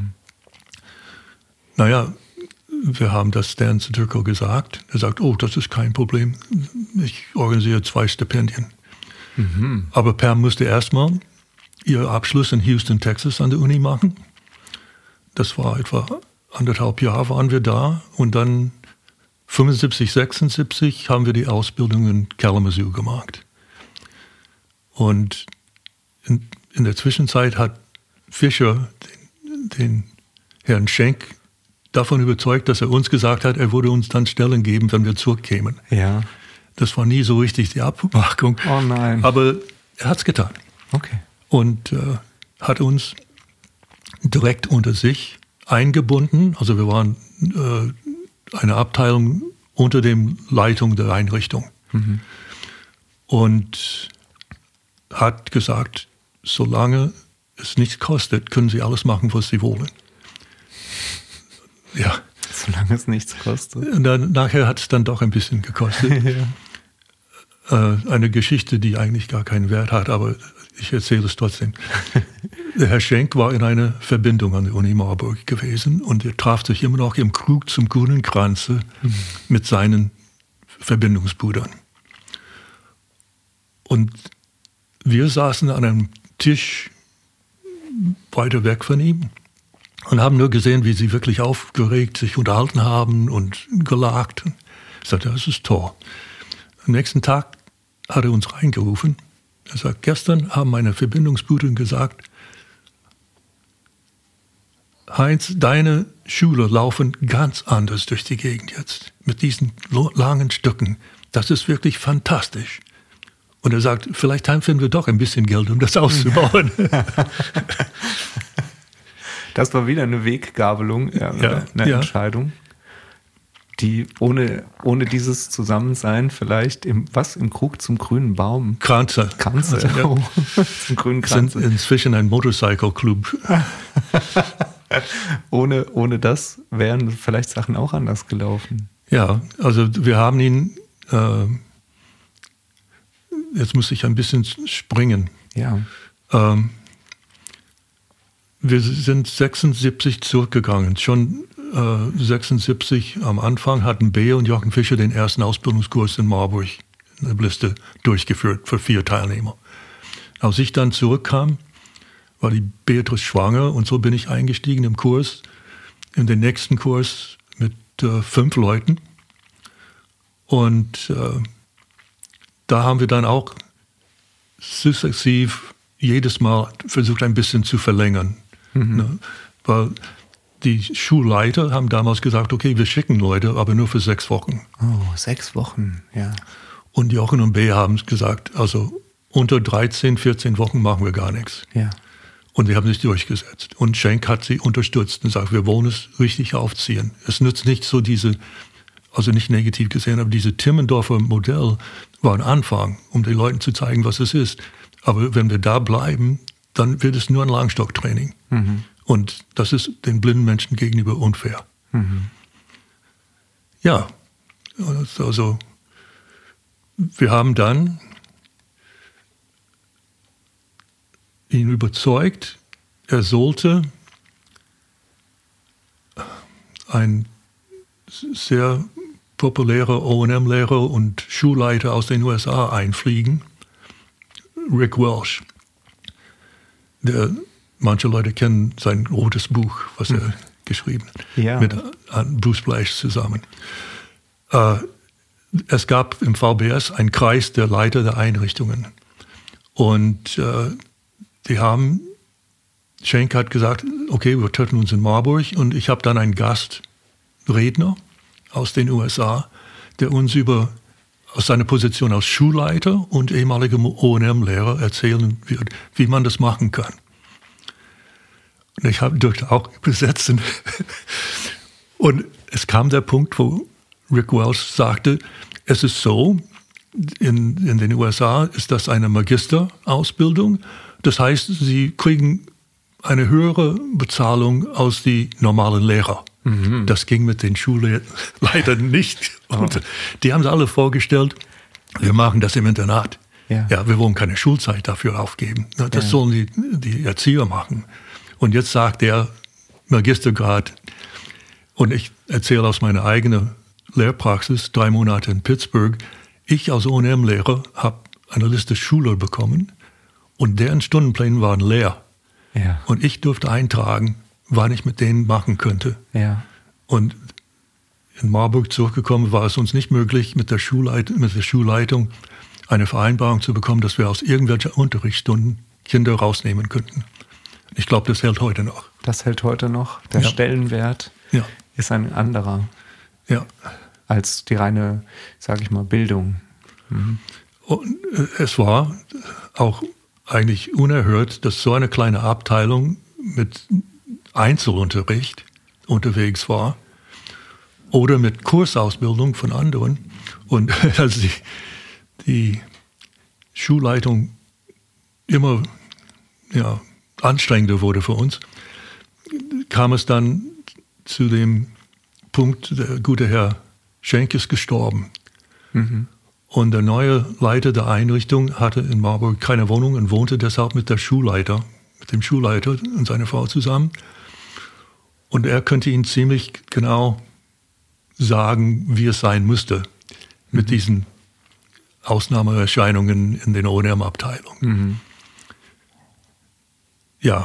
Naja, wir haben das Stan Satyrko gesagt. Er sagt, oh, das ist kein Problem. Ich organisiere zwei Stipendien. Mhm. Aber Pam musste erstmal ihren Abschluss in Houston, Texas an der Uni machen. Das war etwa anderthalb Jahre waren wir da. Und dann fünfundsiebzig, sechsundsiebzig haben wir die Ausbildung in Kalamazoo gemacht. Und in, in der Zwischenzeit hat Fischer den, den Herrn Schenk davon überzeugt, dass er uns gesagt hat, er würde uns dann Stellen geben, wenn wir zurückkämen. Ja. Das war nie so richtig die Abmachung. Oh nein. Aber er hat es getan. Okay. Und äh, hat uns direkt unter sich eingebunden. Also wir waren äh, eine Abteilung unter der Leitung der Einrichtung. Mhm. Und hat gesagt, solange es nichts kostet, können Sie alles machen, was Sie wollen. Ja. Solange es nichts kostet. Und dann, nachher hat es dann doch ein bisschen gekostet. Ja. Äh, eine Geschichte, die eigentlich gar keinen Wert hat, aber ich erzähle es trotzdem. Der Herr Schenk war in einer Verbindung an der Uni Marburg gewesen und er traf sich immer noch im Krug zum Grünen Kranze mhm. mit seinen Verbindungsbrüdern. Und wir saßen an einem Tisch weiter weg von ihm und haben nur gesehen, wie sie wirklich aufgeregt sich unterhalten haben und gelacht. Ich sagte, das ist toll. Am nächsten Tag hat er uns reingerufen. Er sagt, gestern haben meine Verbindungsbrüder gesagt, Heinz, deine Schüler laufen ganz anders durch die Gegend jetzt, mit diesen langen Stücken. Das ist wirklich fantastisch. Und er sagt, vielleicht finden wir doch ein bisschen Geld, um das auszubauen. Das war wieder eine Weggabelung, ja, ja, eine ja. Entscheidung, die ohne, ohne dieses Zusammensein vielleicht im, was, im Krug zum grünen Baum? Kranze. Kranze, also, ja. oh, zum grünen Kranze. Wir sind inzwischen ein Motorcycle-Club. ohne, ohne das wären vielleicht Sachen auch anders gelaufen. Ja, also wir haben ihn, äh, jetzt muss ich ein bisschen springen. Ja. Ähm, wir sind sechsundsiebzig zurückgegangen. Schon äh, sechsundsiebzig am Anfang hatten Bea und Jochen Fischer den ersten Ausbildungskurs in Marburg in der Bliste durchgeführt für vier Teilnehmer. Als ich dann zurückkam, war die Beatrice schwanger und so bin ich eingestiegen im Kurs, in den nächsten Kurs mit äh, fünf Leuten. Und äh, da haben wir dann auch sukzessiv jedes Mal versucht, ein bisschen zu verlängern. Mhm. Ne? Weil die Schulleiter haben damals gesagt, okay, wir schicken Leute, aber nur für sechs Wochen. Oh, sechs Wochen, ja. Und Jochen und B haben gesagt, also unter dreizehn, vierzehn Wochen machen wir gar nichts. Ja. Und die haben sich durchgesetzt. Und Schenck hat sie unterstützt und sagt, wir wollen es richtig aufziehen. Es nützt nicht so diese, also nicht negativ gesehen, aber diese Timmendorfer Modell war ein Anfang, um den Leuten zu zeigen, was es ist. Aber wenn wir da bleiben, dann wird es nur ein Langstocktraining. Mhm. Und das ist den blinden Menschen gegenüber unfair. Mhm. Ja, also wir haben dann ihn überzeugt, er sollte ein sehr populärer O und M-Lehrer und Schulleiter aus den U S A einfliegen, Rick Welch. Der, manche Leute kennen sein rotes Buch, was er mhm. geschrieben hat, ja. mit Bruce Blash zusammen. Äh, es gab im V B S einen Kreis der Leiter der Einrichtungen. Und äh, die haben, Schenck hat gesagt, okay, wir treffen uns in Marburg und ich habe dann einen Gastredner aus den U S A, der uns über aus seiner Position als Schulleiter und ehemaliger O und M-Lehrer erzählen wird, wie man das machen kann. Und ich habe durfte auch besetzen. Und es kam der Punkt, wo Rick Welch sagte, es ist so, in, in den U S A ist das eine Magisterausbildung. Das heißt, sie kriegen eine höhere Bezahlung als die normalen Lehrer. Mhm. Das ging mit den Schulleitern nicht. Und oh. die haben es alle vorgestellt, wir machen das im Internat. Ja. ja, wir wollen keine Schulzeit dafür aufgeben. Das ja. sollen die, die Erzieher machen. Und jetzt sagt der Magistergrad, und ich erzähle aus meiner eigenen Lehrpraxis, drei Monate in Pittsburgh, ich als O und M-Lehrer habe eine Liste Schüler bekommen und deren Stundenpläne waren leer. Ja. Und ich durfte eintragen, wann ich mit denen machen könnte. Ja. Und in Marburg zurückgekommen war es uns nicht möglich, mit der, Schulleit- mit der Schulleitung eine Vereinbarung zu bekommen, dass wir aus irgendwelchen Unterrichtsstunden Kinder rausnehmen könnten. Ich glaube, das hält heute noch. Das hält heute noch. Der ja. Stellenwert ja. ist ein anderer ja. als die reine, sage ich mal, Bildung. Mhm. Und es war auch eigentlich unerhört, dass so eine kleine Abteilung mit Einzelunterricht unterwegs war oder mit Kursausbildung von anderen. Und als die, die Schulleitung immer ja, anstrengender wurde für uns, kam es dann zu dem Punkt, der gute Herr Schenck ist gestorben. Mhm. Und der neue Leiter der Einrichtung hatte in Marburg keine Wohnung und wohnte deshalb mit der Schulleiter, mit dem Schulleiter und seiner Frau zusammen. Und er könnte ihnen ziemlich genau sagen, wie es sein müsste mit mhm. diesen Ausnahmeerscheinungen in den O und M-Abteilungen. Mhm. Ja.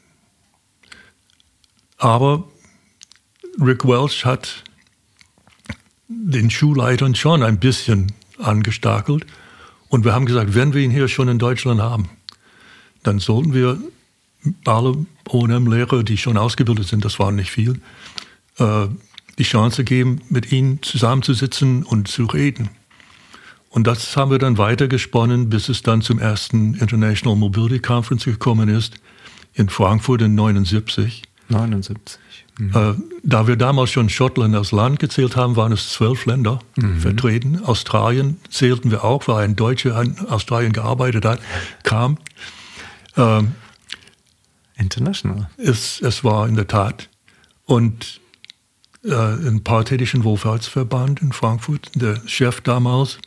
Aber Rick Welch hat den Schulleitern schon ein bisschen angestakelt. Und wir haben gesagt, wenn wir ihn hier schon in Deutschland haben, dann sollten wir alle O und M-Lehrer, die schon ausgebildet sind, das waren nicht viel, äh, die Chance geben, mit ihnen zusammenzusitzen und zu reden. Und das haben wir dann weitergesponnen, bis es dann zum ersten International Mobility Conference gekommen ist, in Frankfurt in neunundsiebzig. neunundsiebzig. Mhm. Äh, da wir damals schon Schottland als Land gezählt haben, waren es zwölf Länder mhm. vertreten. Australien zählten wir auch, weil ein Deutscher in Australien gearbeitet hat, kam. Ähm, International. Es, es war in der Tat. Und äh, ein Paritätischen Wohlfahrtsverband in Frankfurt, der Chef damals,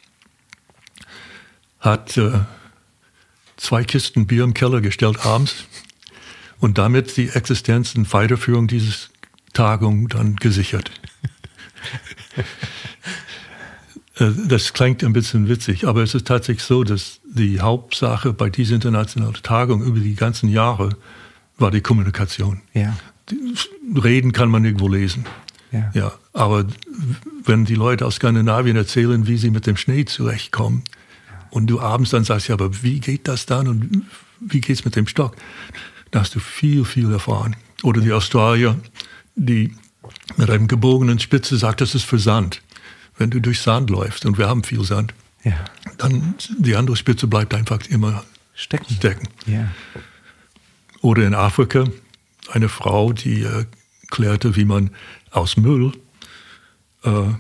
hat äh, zwei Kisten Bier im Keller gestellt abends und damit die Existenz und Weiterführung dieses Tagung dann gesichert. Das klingt ein bisschen witzig, aber es ist tatsächlich so, dass die Hauptsache bei dieser internationalen Tagung über die ganzen Jahre war die Kommunikation. Ja. Reden kann man irgendwo lesen. Ja. Ja, aber wenn die Leute aus Skandinavien erzählen, wie sie mit dem Schnee zurechtkommen, und du abends dann sagst, ja, aber wie geht das dann und wie geht's mit dem Stock? Da hast du viel, viel erfahren. Oder die Australier, die mit einem gebogenen Spitze sagt, das ist für Sand. Wenn du durch Sand läufst, und wir haben viel Sand, ja. dann die andere Spitze bleibt einfach immer stecken. stecken. Ja. Oder in Afrika eine Frau, die äh, klärte, wie man aus Müll äh,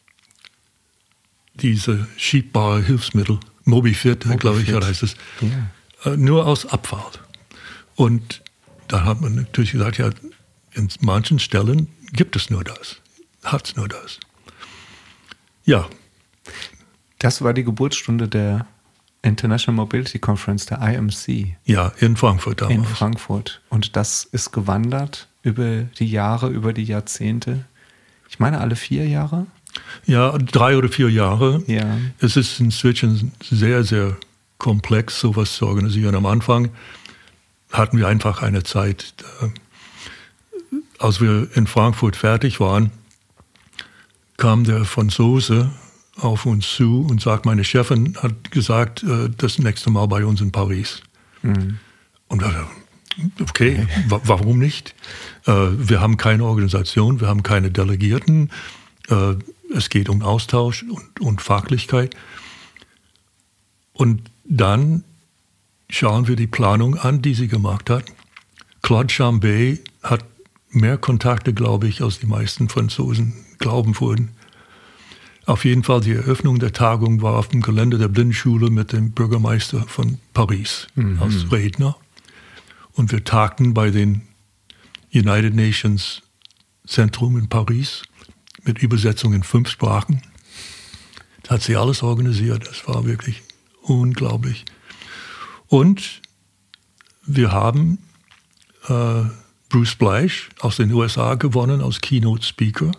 diese schiebbare Hilfsmittel, Mobifit, Mobifit. glaube ich, heißt es, ja. äh, nur aus Abfall. Und da hat man natürlich gesagt, ja, in manchen Stellen gibt es nur das, hat es nur das. Ja. Das war die Geburtsstunde der International Mobility Conference, der I M C. Ja, in Frankfurt damals. In Frankfurt. Und das ist gewandert über die Jahre, über die Jahrzehnte. Ich meine, alle vier Jahre? Ja, drei oder vier Jahre. Ja. Es ist inzwischen sehr, sehr komplex, sowas zu organisieren. Am Anfang hatten wir einfach eine Zeit, äh, als wir in Frankfurt fertig waren, kam der Franzose auf uns zu und sagt, meine Chefin hat gesagt, äh, das nächste Mal bei uns in Paris. Mhm. Und wir, okay, wa- warum nicht? Äh, wir haben keine Organisation, wir haben keine Delegierten. Äh, es geht um Austausch und, und Fachlichkeit. Und dann schauen wir die Planung an, die sie gemacht hat. Claude Chambet hat mehr Kontakte, glaube ich, als die meisten Franzosen glauben würden. Auf jeden Fall, die Eröffnung der Tagung war auf dem Gelände der Blindenschule mit dem Bürgermeister von Paris mhm. als Redner. Und wir tagten bei den United Nations Zentrum in Paris mit Übersetzung in fünf Sprachen. Das hat sie alles organisiert. Das war wirklich unglaublich. Und wir haben äh, Bruce Bleich aus den U S A gewonnen als Keynote Speaker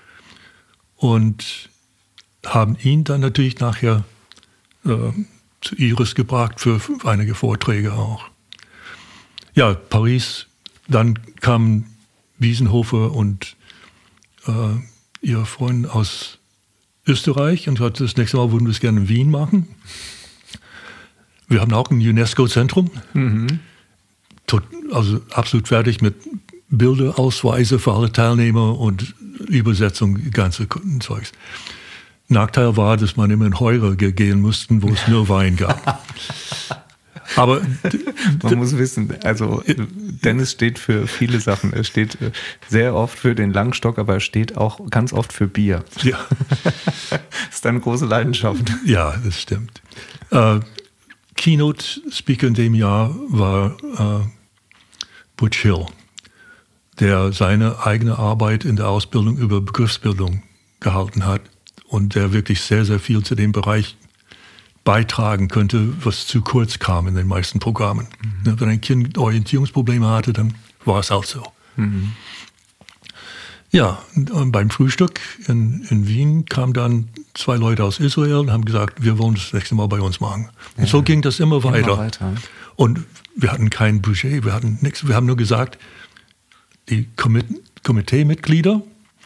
und haben ihn dann natürlich nachher äh, zu Iris gebracht für einige Vorträge auch. Ja, Paris, dann kamen Wiesenhofer und äh, ihr Freund aus Österreich und hat das nächste Mal würden wir es gerne in Wien machen. Wir haben auch ein UNESCO-Zentrum, mhm. also absolut fertig mit Bilderausweise für alle Teilnehmer und Übersetzung, ganze Zeugs. Nachteil war, dass man immer in Heure gehen musste, wo es nur Wein gab. Aber man muss wissen, also Dennis steht für viele Sachen. Er steht sehr oft für den Langstock, aber er steht auch ganz oft für Bier. Ja. Das ist eine große Leidenschaft. Ja, das stimmt. Äh, Keynote-Speaker in dem Jahr war äh, Butch Hill, der seine eigene Arbeit in der Ausbildung über Begriffsbildung gehalten hat und der wirklich sehr, sehr viel zu dem Bereich beitragen könnte, was zu kurz kam in den meisten Programmen. Mhm. Wenn ein Kind Orientierungsprobleme hatte, dann war es auch so. Mhm. Ja, und beim Frühstück in, in Wien kamen dann zwei Leute aus Israel und haben gesagt, wir wollen das nächste Mal bei uns machen. Und ja. so ging das immer weiter. immer weiter. Und wir hatten kein Budget, wir hatten nichts. Wir haben nur gesagt, die Komit- Komiteemitglieder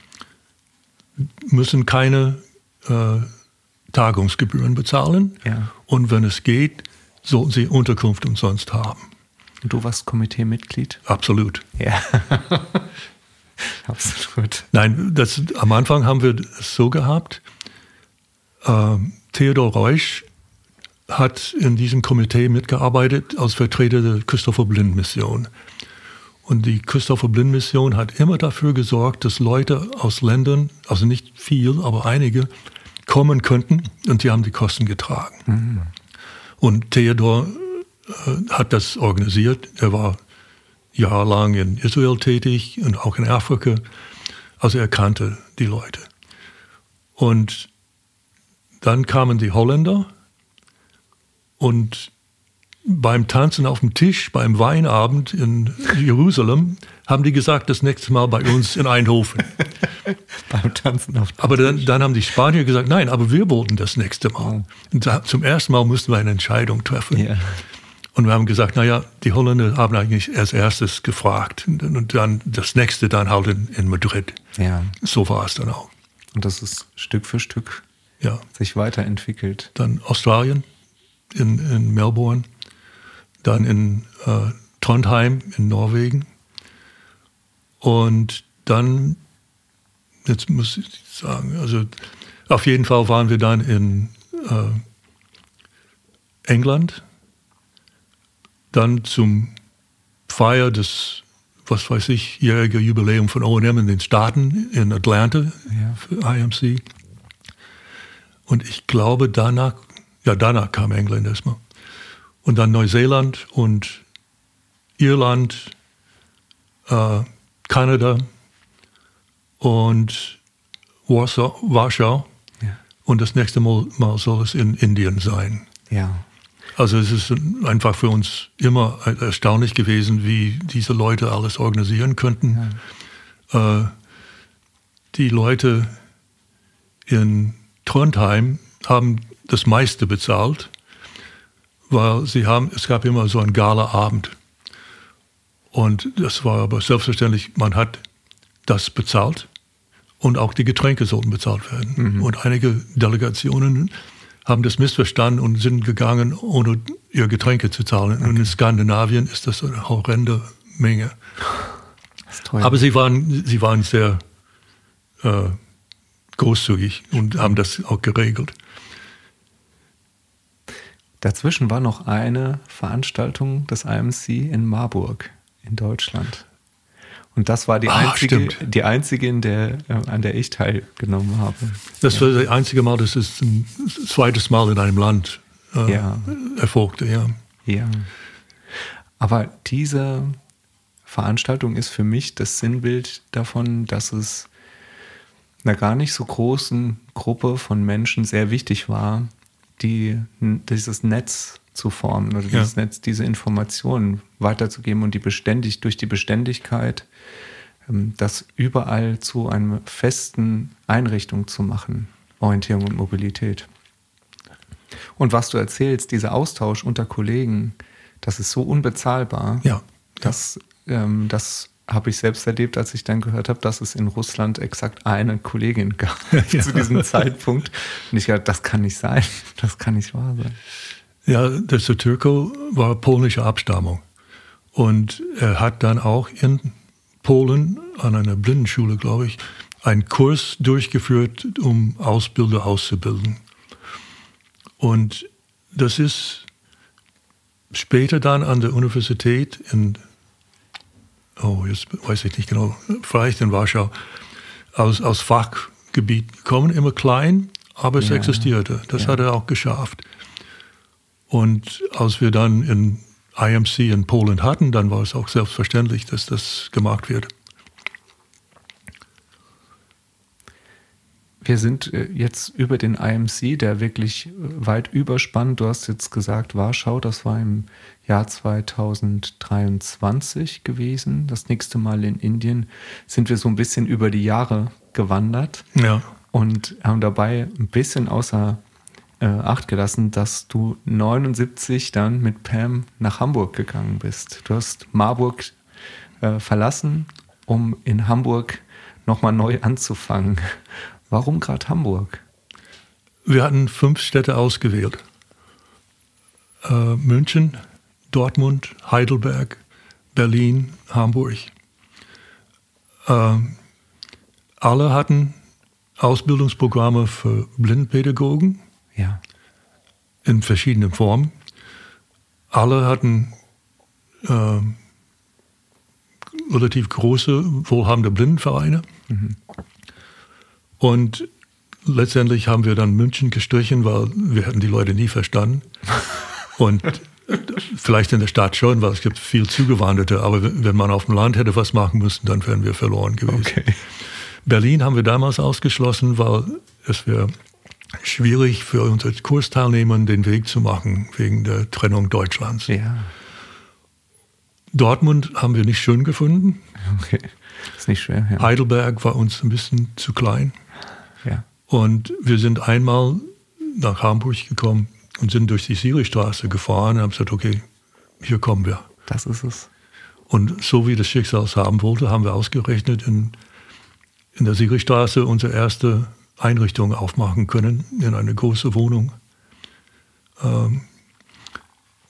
müssen keine äh, Tagungsgebühren bezahlen. Ja. Und wenn es geht, sollten sie Unterkunft umsonst haben. Und du warst Komiteemitglied? Absolut. Ja. Absolut. Nein, das, am Anfang haben wir es so gehabt, äh, Theodor Reusch hat in diesem Komitee mitgearbeitet als Vertreter der Christopher Blind Mission. Und die Christopher Blind Mission hat immer dafür gesorgt, dass Leute aus Ländern, also nicht viel, aber einige, kommen könnten und sie haben die Kosten getragen. Mhm. Und Theodor äh, hat das organisiert. Er war jahrelang in Israel tätig und auch in Afrika. Also er kannte die Leute. Und dann kamen die Holländer und beim Tanzen auf dem Tisch, beim Weinabend in Jerusalem, haben die gesagt, das nächste Mal bei uns in Eindhoven. Beim Tanzen auf dem Aber dann, dann haben die Spanier gesagt, nein, aber wir wollten das nächste Mal. Oh. Und da, zum ersten Mal mussten wir eine Entscheidung treffen. Yeah. Und wir haben gesagt, naja, die Holländer haben eigentlich als erstes gefragt. Und dann das nächste dann halt in, in Madrid. Ja. So war es dann auch. Und das ist Stück für Stück ja. sich weiterentwickelt. Dann Australien, in, in Melbourne. Dann in äh, Trondheim in Norwegen. Und dann, jetzt muss ich sagen, also auf jeden Fall waren wir dann in äh, England, dann zum Feier des, was weiß ich, jährigen Jubiläum von O und M in den Staaten, in Atlanta, ja. Für I M C. Und ich glaube danach, ja danach kam England erstmal. Und dann Neuseeland und Irland, äh, Kanada und Warschau. Warschau. Ja. Und das nächste Mal, mal soll es in Indien sein. Ja. Also es ist einfach für uns immer erstaunlich gewesen, wie diese Leute alles organisieren könnten. Ja. Äh, die Leute in Trondheim haben das meiste bezahlt, weil sie haben, es gab immer so einen Gala-Abend. Und das war aber selbstverständlich, man hat das bezahlt und auch die Getränke sollten bezahlt werden. Mhm. Und einige Delegationen haben das missverstanden und sind gegangen, ohne ihre Getränke zu zahlen. Okay. Und in Skandinavien ist das eine horrende Menge. Das ist toll. Aber sie waren, sie waren sehr äh, großzügig und haben das auch geregelt. Dazwischen war noch eine Veranstaltung des I M C in Marburg in Deutschland. Und das war die ah, einzige, die einzige in der, äh, an der ich teilgenommen habe. Das ja. war das einzige Mal, dass es ein zweites Mal in einem Land äh, ja. erfolgte, ja. Ja. Aber diese Veranstaltung ist für mich das Sinnbild davon, dass es einer gar nicht so großen Gruppe von Menschen sehr wichtig war, die dieses Netz zu formen oder dieses ja. Netz, diese Informationen weiterzugeben und die beständig durch die Beständigkeit das überall zu einer festen Einrichtung zu machen, Orientierung und Mobilität. Und was du erzählst, dieser Austausch unter Kollegen, das ist so unbezahlbar. Ja. Das, ähm, das habe ich selbst erlebt, als ich dann gehört habe, dass es in Russland exakt eine Kollegin gab ja. zu diesem Zeitpunkt. Und ich dachte, das kann nicht sein, das kann nicht wahr sein. Ja, der Satyrko war polnischer Abstammung und er hat dann auch in Polen an einer Blindenschule, glaube ich, einen Kurs durchgeführt, um Ausbilder auszubilden. Und das ist später dann an der Universität in, oh, jetzt weiß ich nicht genau, vielleicht in Warschau, aus, aus Fachgebiet gekommen, immer klein, aber es ja. existierte. Das ja. hat er auch geschafft. Und als wir dann in I M C in Polen hatten, dann war es auch selbstverständlich, dass das gemacht wird. Wir sind jetzt über den I M C, der wirklich weit überspannt. Du hast jetzt gesagt, Warschau, das war im Jahr zweitausenddreiundzwanzig gewesen. Das nächste Mal in Indien sind wir so ein bisschen über die Jahre gewandert ja. und haben dabei ein bisschen außer äh, Acht gelassen, dass du neunundsiebzig dann mit Pam nach Hamburg gegangen bist. Du hast Marburg äh, verlassen, um in Hamburg nochmal neu anzufangen. Warum gerade Hamburg? Wir hatten fünf Städte ausgewählt. Äh, München, Dortmund, Heidelberg, Berlin, Hamburg. Äh, alle hatten Ausbildungsprogramme für Blindenpädagogen ja. in verschiedenen Formen. Alle hatten äh, relativ große, wohlhabende Blindenvereine. Mhm. Und letztendlich haben wir dann München gestrichen, weil wir hätten die Leute nie verstanden. Und vielleicht in der Stadt schon, weil es gibt viel Zugewanderte. Aber wenn man auf dem Land hätte was machen müssen, dann wären wir verloren gewesen. Okay. Berlin haben wir damals ausgeschlossen, weil es wäre schwierig für unsere Kursteilnehmer den Weg zu machen, wegen der Trennung Deutschlands. Ja. Dortmund haben wir nicht schön gefunden. Okay, ist nicht schwer. Ja. Heidelberg war uns ein bisschen zu klein. Ja. Und wir sind einmal nach Hamburg gekommen und sind durch die Siristraße gefahren und haben gesagt, okay, hier kommen wir. Das ist es. Und so wie das Schicksal es haben wollte, haben wir ausgerechnet in, in der Siristraße unsere erste Einrichtung aufmachen können, in eine große Wohnung. Ähm,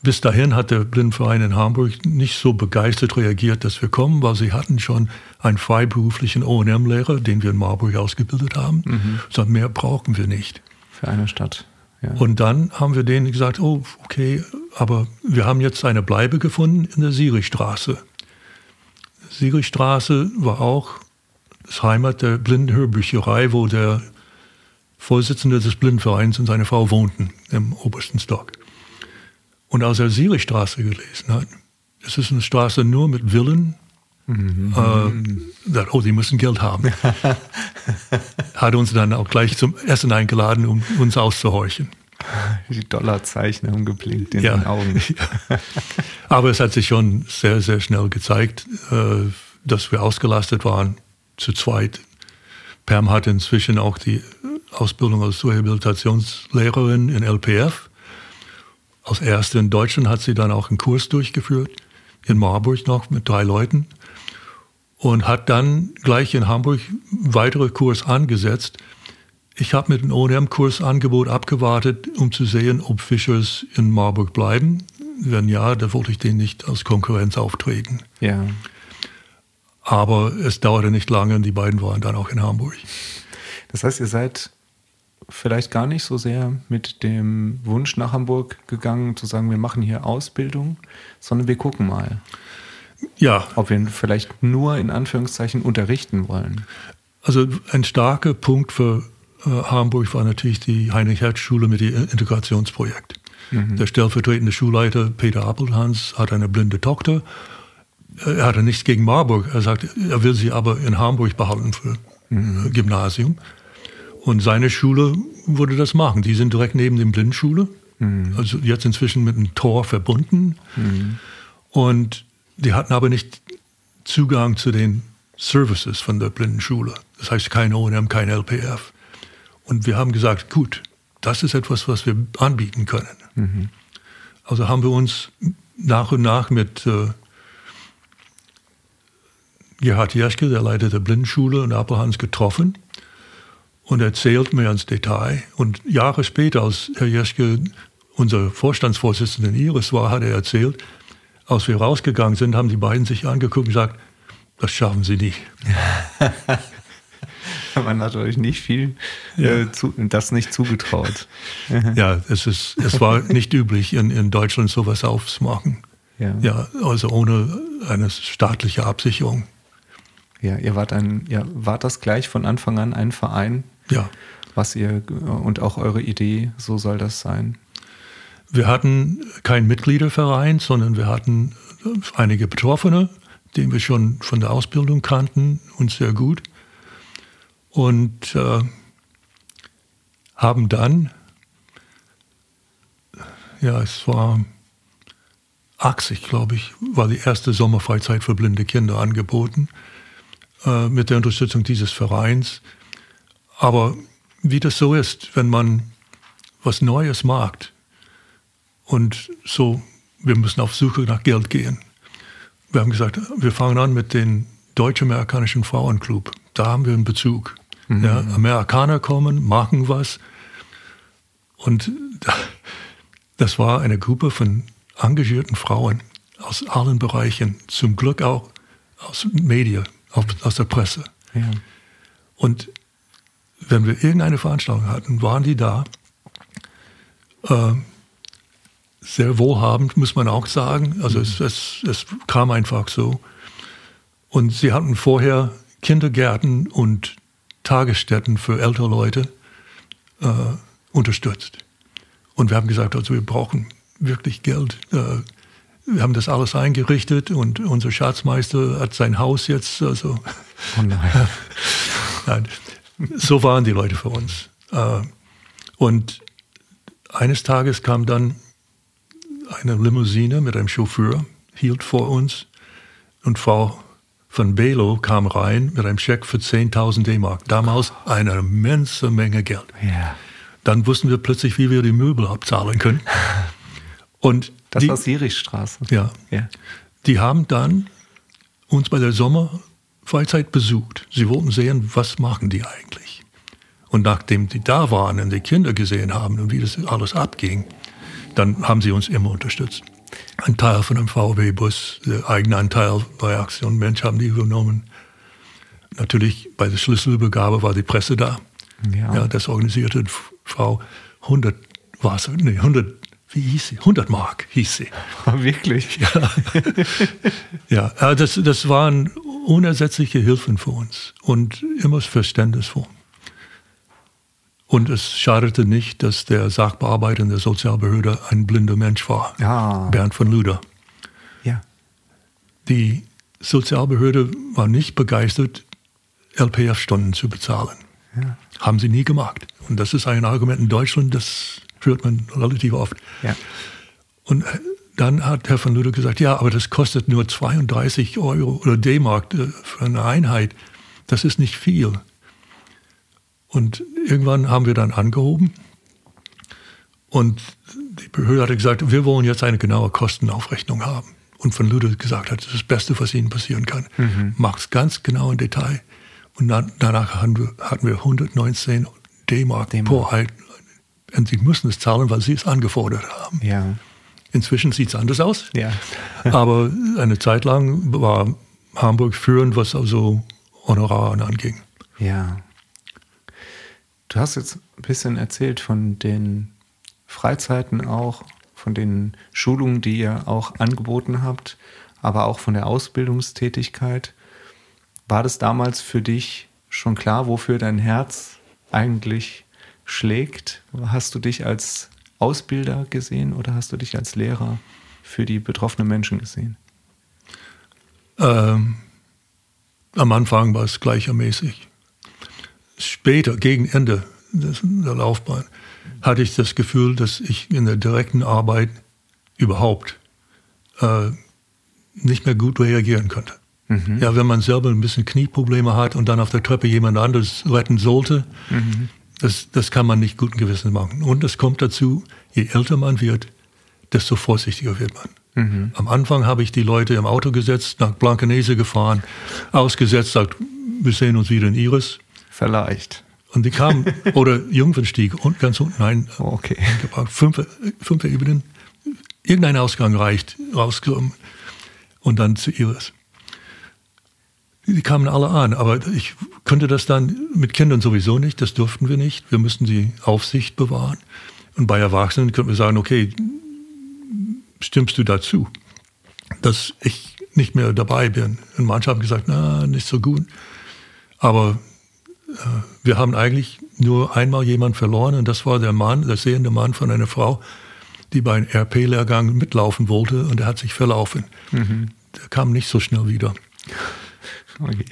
bis dahin hat der Blindenverein in Hamburg nicht so begeistert reagiert, dass wir kommen, weil sie hatten schon einen freiberuflichen O und M-Lehrer, den wir in Marburg ausgebildet haben. Mhm. So, mehr brauchen wir nicht. Für eine Stadt. Ja. Und dann haben wir denen gesagt, oh, okay, aber wir haben jetzt eine Bleibe gefunden in der Sirichstraße. Sirichstraße war auch das Heimat der Blindenhörbücherei, wo der Vorsitzende des Blindenvereins und seine Frau wohnten, im obersten Stock. Und als er Sirichstraße gelesen hat, es ist eine Straße nur mit Villen, mhm. äh, that, oh, die müssen Geld haben. Hat uns dann auch gleich zum Essen eingeladen, um uns auszuhorchen. Die Dollarzeichen haben geblinkt in ja. den Augen. Aber es hat sich schon sehr, sehr schnell gezeigt, äh, dass wir ausgelastet waren, zu zweit. Pam hat inzwischen auch die Ausbildung als Rehabilitationslehrerin in L P F. Als erste in Deutschland hat sie dann auch einen Kurs durchgeführt, in Marburg noch mit drei Leuten. Und hat dann gleich in Hamburg einen weiteren Kurs angesetzt. Ich habe mit dem O und M-Kursangebot abgewartet, um zu sehen, ob Fischers in Marburg bleiben. Wenn ja, dann wollte ich denen nicht als Konkurrenz auftreten. Ja. Aber es dauerte nicht lange und die beiden waren dann auch in Hamburg. Das heißt, ihr seid vielleicht gar nicht so sehr mit dem Wunsch nach Hamburg gegangen, zu sagen, wir machen hier Ausbildung, sondern wir gucken mal. Ja. Ob wir vielleicht nur in Anführungszeichen unterrichten wollen. Also ein starker Punkt für äh, Hamburg war natürlich die Heinrich-Hertz-Schule mit dem Integrationsprojekt. Mhm. Der stellvertretende Schulleiter Peter Appelhans hat eine blinde Tochter. Er hatte nichts gegen Marburg. Er sagt, er will sie aber in Hamburg behalten für mhm. Gymnasium. Und seine Schule würde das machen. Die sind direkt neben der Blindenschule. Mhm. Also jetzt inzwischen mit einem Tor verbunden. Mhm. Und die hatten aber nicht Zugang zu den Services von der Blindenschule. Das heißt kein O und M, kein L P F. Und wir haben gesagt, gut, das ist etwas, was wir anbieten können. Mhm. Also haben wir uns nach und nach mit äh, Gerhard Jeschke, der Leiter der Blindenschule, und Appelhans getroffen und erzählt mir ins Detail. Und Jahre später, als Herr Jeschke unser Vorstandsvorsitzender in Iris war, hat er erzählt, als wir rausgegangen sind, haben die beiden sich angeguckt und gesagt, das schaffen sie nicht. Man hat euch nicht viel, ja. äh, zu, das nicht zugetraut. Ja, es, ist, es war nicht üblich, in, in Deutschland sowas aufzumachen. Ja. Ja, also ohne eine staatliche Absicherung. Ja, ihr wart ein, ja, wart das gleich von Anfang an ein Verein? Ja. Was ihr, und auch eure Idee, so soll das sein? Wir hatten keinen Mitgliederverein, sondern wir hatten einige Betroffene, die wir schon von der Ausbildung kannten und sehr gut. Und äh, haben dann, ja, es war achtzig, glaube ich, war die erste Sommerfreizeit für blinde Kinder angeboten, äh, mit der Unterstützung dieses Vereins. Aber wie das so ist, wenn man was Neues mag und so, wir müssen auf Suche nach Geld gehen. Wir haben gesagt, wir fangen an mit dem Deutsch-Amerikanischen Frauenclub. Da haben wir einen Bezug. Mhm. Ja, Amerikaner kommen, machen was. Und das war eine Gruppe von engagierten Frauen aus allen Bereichen, zum Glück auch aus Medien, aus der Presse. Ja. Und wenn wir irgendeine Veranstaltung hatten, waren die da. Äh, sehr wohlhabend, muss man auch sagen. Also mhm. es, es, es kam einfach so. Und sie hatten vorher Kindergärten und Tagesstätten für ältere Leute äh, unterstützt. Und wir haben gesagt, also wir brauchen wirklich Geld. Äh, wir haben das alles eingerichtet und unser Schatzmeister hat sein Haus jetzt. Also oh nein. Nein. So waren die Leute für uns. Äh, und eines Tages kam dann eine Limousine mit einem Chauffeur, hielt vor uns und Frau von Belo kam rein mit einem Scheck für zehntausend D-Mark. Damals eine immense Menge Geld. Ja. Dann wussten wir plötzlich, wie wir die Möbel abzahlen können. Und das die, war Sirichstraße. Ja. ja. Die haben dann uns bei der Sommerfreizeit besucht. Sie wollten sehen, was machen die eigentlich. Und nachdem die da waren und die Kinder gesehen haben und wie das alles abging, dann haben sie uns immer unterstützt. Ein Teil von einem V W-Bus, der eigene Anteil bei Aktion Mensch haben die übernommen. Natürlich bei der Schlüsselübergabe war die Presse da. Ja. Ja, das organisierte Frau hundert, was, nee, hundert, wie hieß sie? hundert Mark hieß sie. Wirklich? Ja, ja das, das waren unersetzliche Hilfen für uns und immer Verständnis für uns. Und es schadete nicht, dass der Sachbearbeiter in der Sozialbehörde ein blinder Mensch war, ah. Bernd von Luder. Ja. Die Sozialbehörde war nicht begeistert, L P F-Stunden zu bezahlen. Ja. Haben sie nie gemacht. Und das ist ein Argument in Deutschland, das hört man relativ oft. Ja. Und dann hat Herr von Luder gesagt, ja, aber das kostet nur zweiunddreißig Euro oder D-Mark für eine Einheit. Das ist nicht viel. Und irgendwann haben wir dann angehoben und die Behörde hat gesagt, wir wollen jetzt eine genaue Kostenaufrechnung haben. Und von Luder gesagt hat, das ist das Beste, was Ihnen passieren kann. Mhm. Macht es ganz genau im Detail. Und dann, danach hatten wir, hatten wir hundertneunzehn D-Mark pro Einheit. Und Sie müssen es zahlen, weil Sie es angefordert haben. Ja. Inzwischen sieht es anders aus. Ja. Aber eine Zeit lang war Hamburg führend, was also Honoraren anging. Ja. Du hast jetzt ein bisschen erzählt von den Freizeiten auch, von den Schulungen, die ihr auch angeboten habt, aber auch von der Ausbildungstätigkeit. War das damals für dich schon klar, wofür dein Herz eigentlich schlägt? Hast du dich als Ausbilder gesehen oder hast du dich als Lehrer für die betroffenen Menschen gesehen? Ähm, am Anfang war es gleichermäßig. Später, gegen Ende des, der Laufbahn, hatte ich das Gefühl, dass ich in der direkten Arbeit überhaupt äh, nicht mehr gut reagieren konnte. Mhm. Ja, wenn man selber ein bisschen Knieprobleme hat und dann auf der Treppe jemand anderes retten sollte, mhm. das, das kann man nicht guten Gewissens machen. Und es kommt dazu, je älter man wird, desto vorsichtiger wird man. Mhm. Am Anfang habe ich die Leute im Auto gesetzt, nach Blankenese gefahren, ausgesetzt, sagt, wir sehen uns wieder in Iris. Vielleicht. Und die kamen, oder Jungfernstieg und ganz unten ein, oh, okay. fünf, fünf Ebenen, irgendein Ausgang reicht, rausgekommen und dann zu Iris. Die kamen alle an, aber ich konnte das dann mit Kindern sowieso nicht, das durften wir nicht, wir mussten die Aufsicht bewahren. Und bei Erwachsenen könnten wir sagen, okay, stimmst du dazu, dass ich nicht mehr dabei bin? Und manche haben gesagt, na, nicht so gut, aber wir haben eigentlich nur einmal jemanden verloren und das war der Mann, der sehende Mann von einer Frau, die bei einem R P-Lehrgang mitlaufen wollte und er hat sich verlaufen. Mhm. Der kam nicht so schnell wieder. Okay.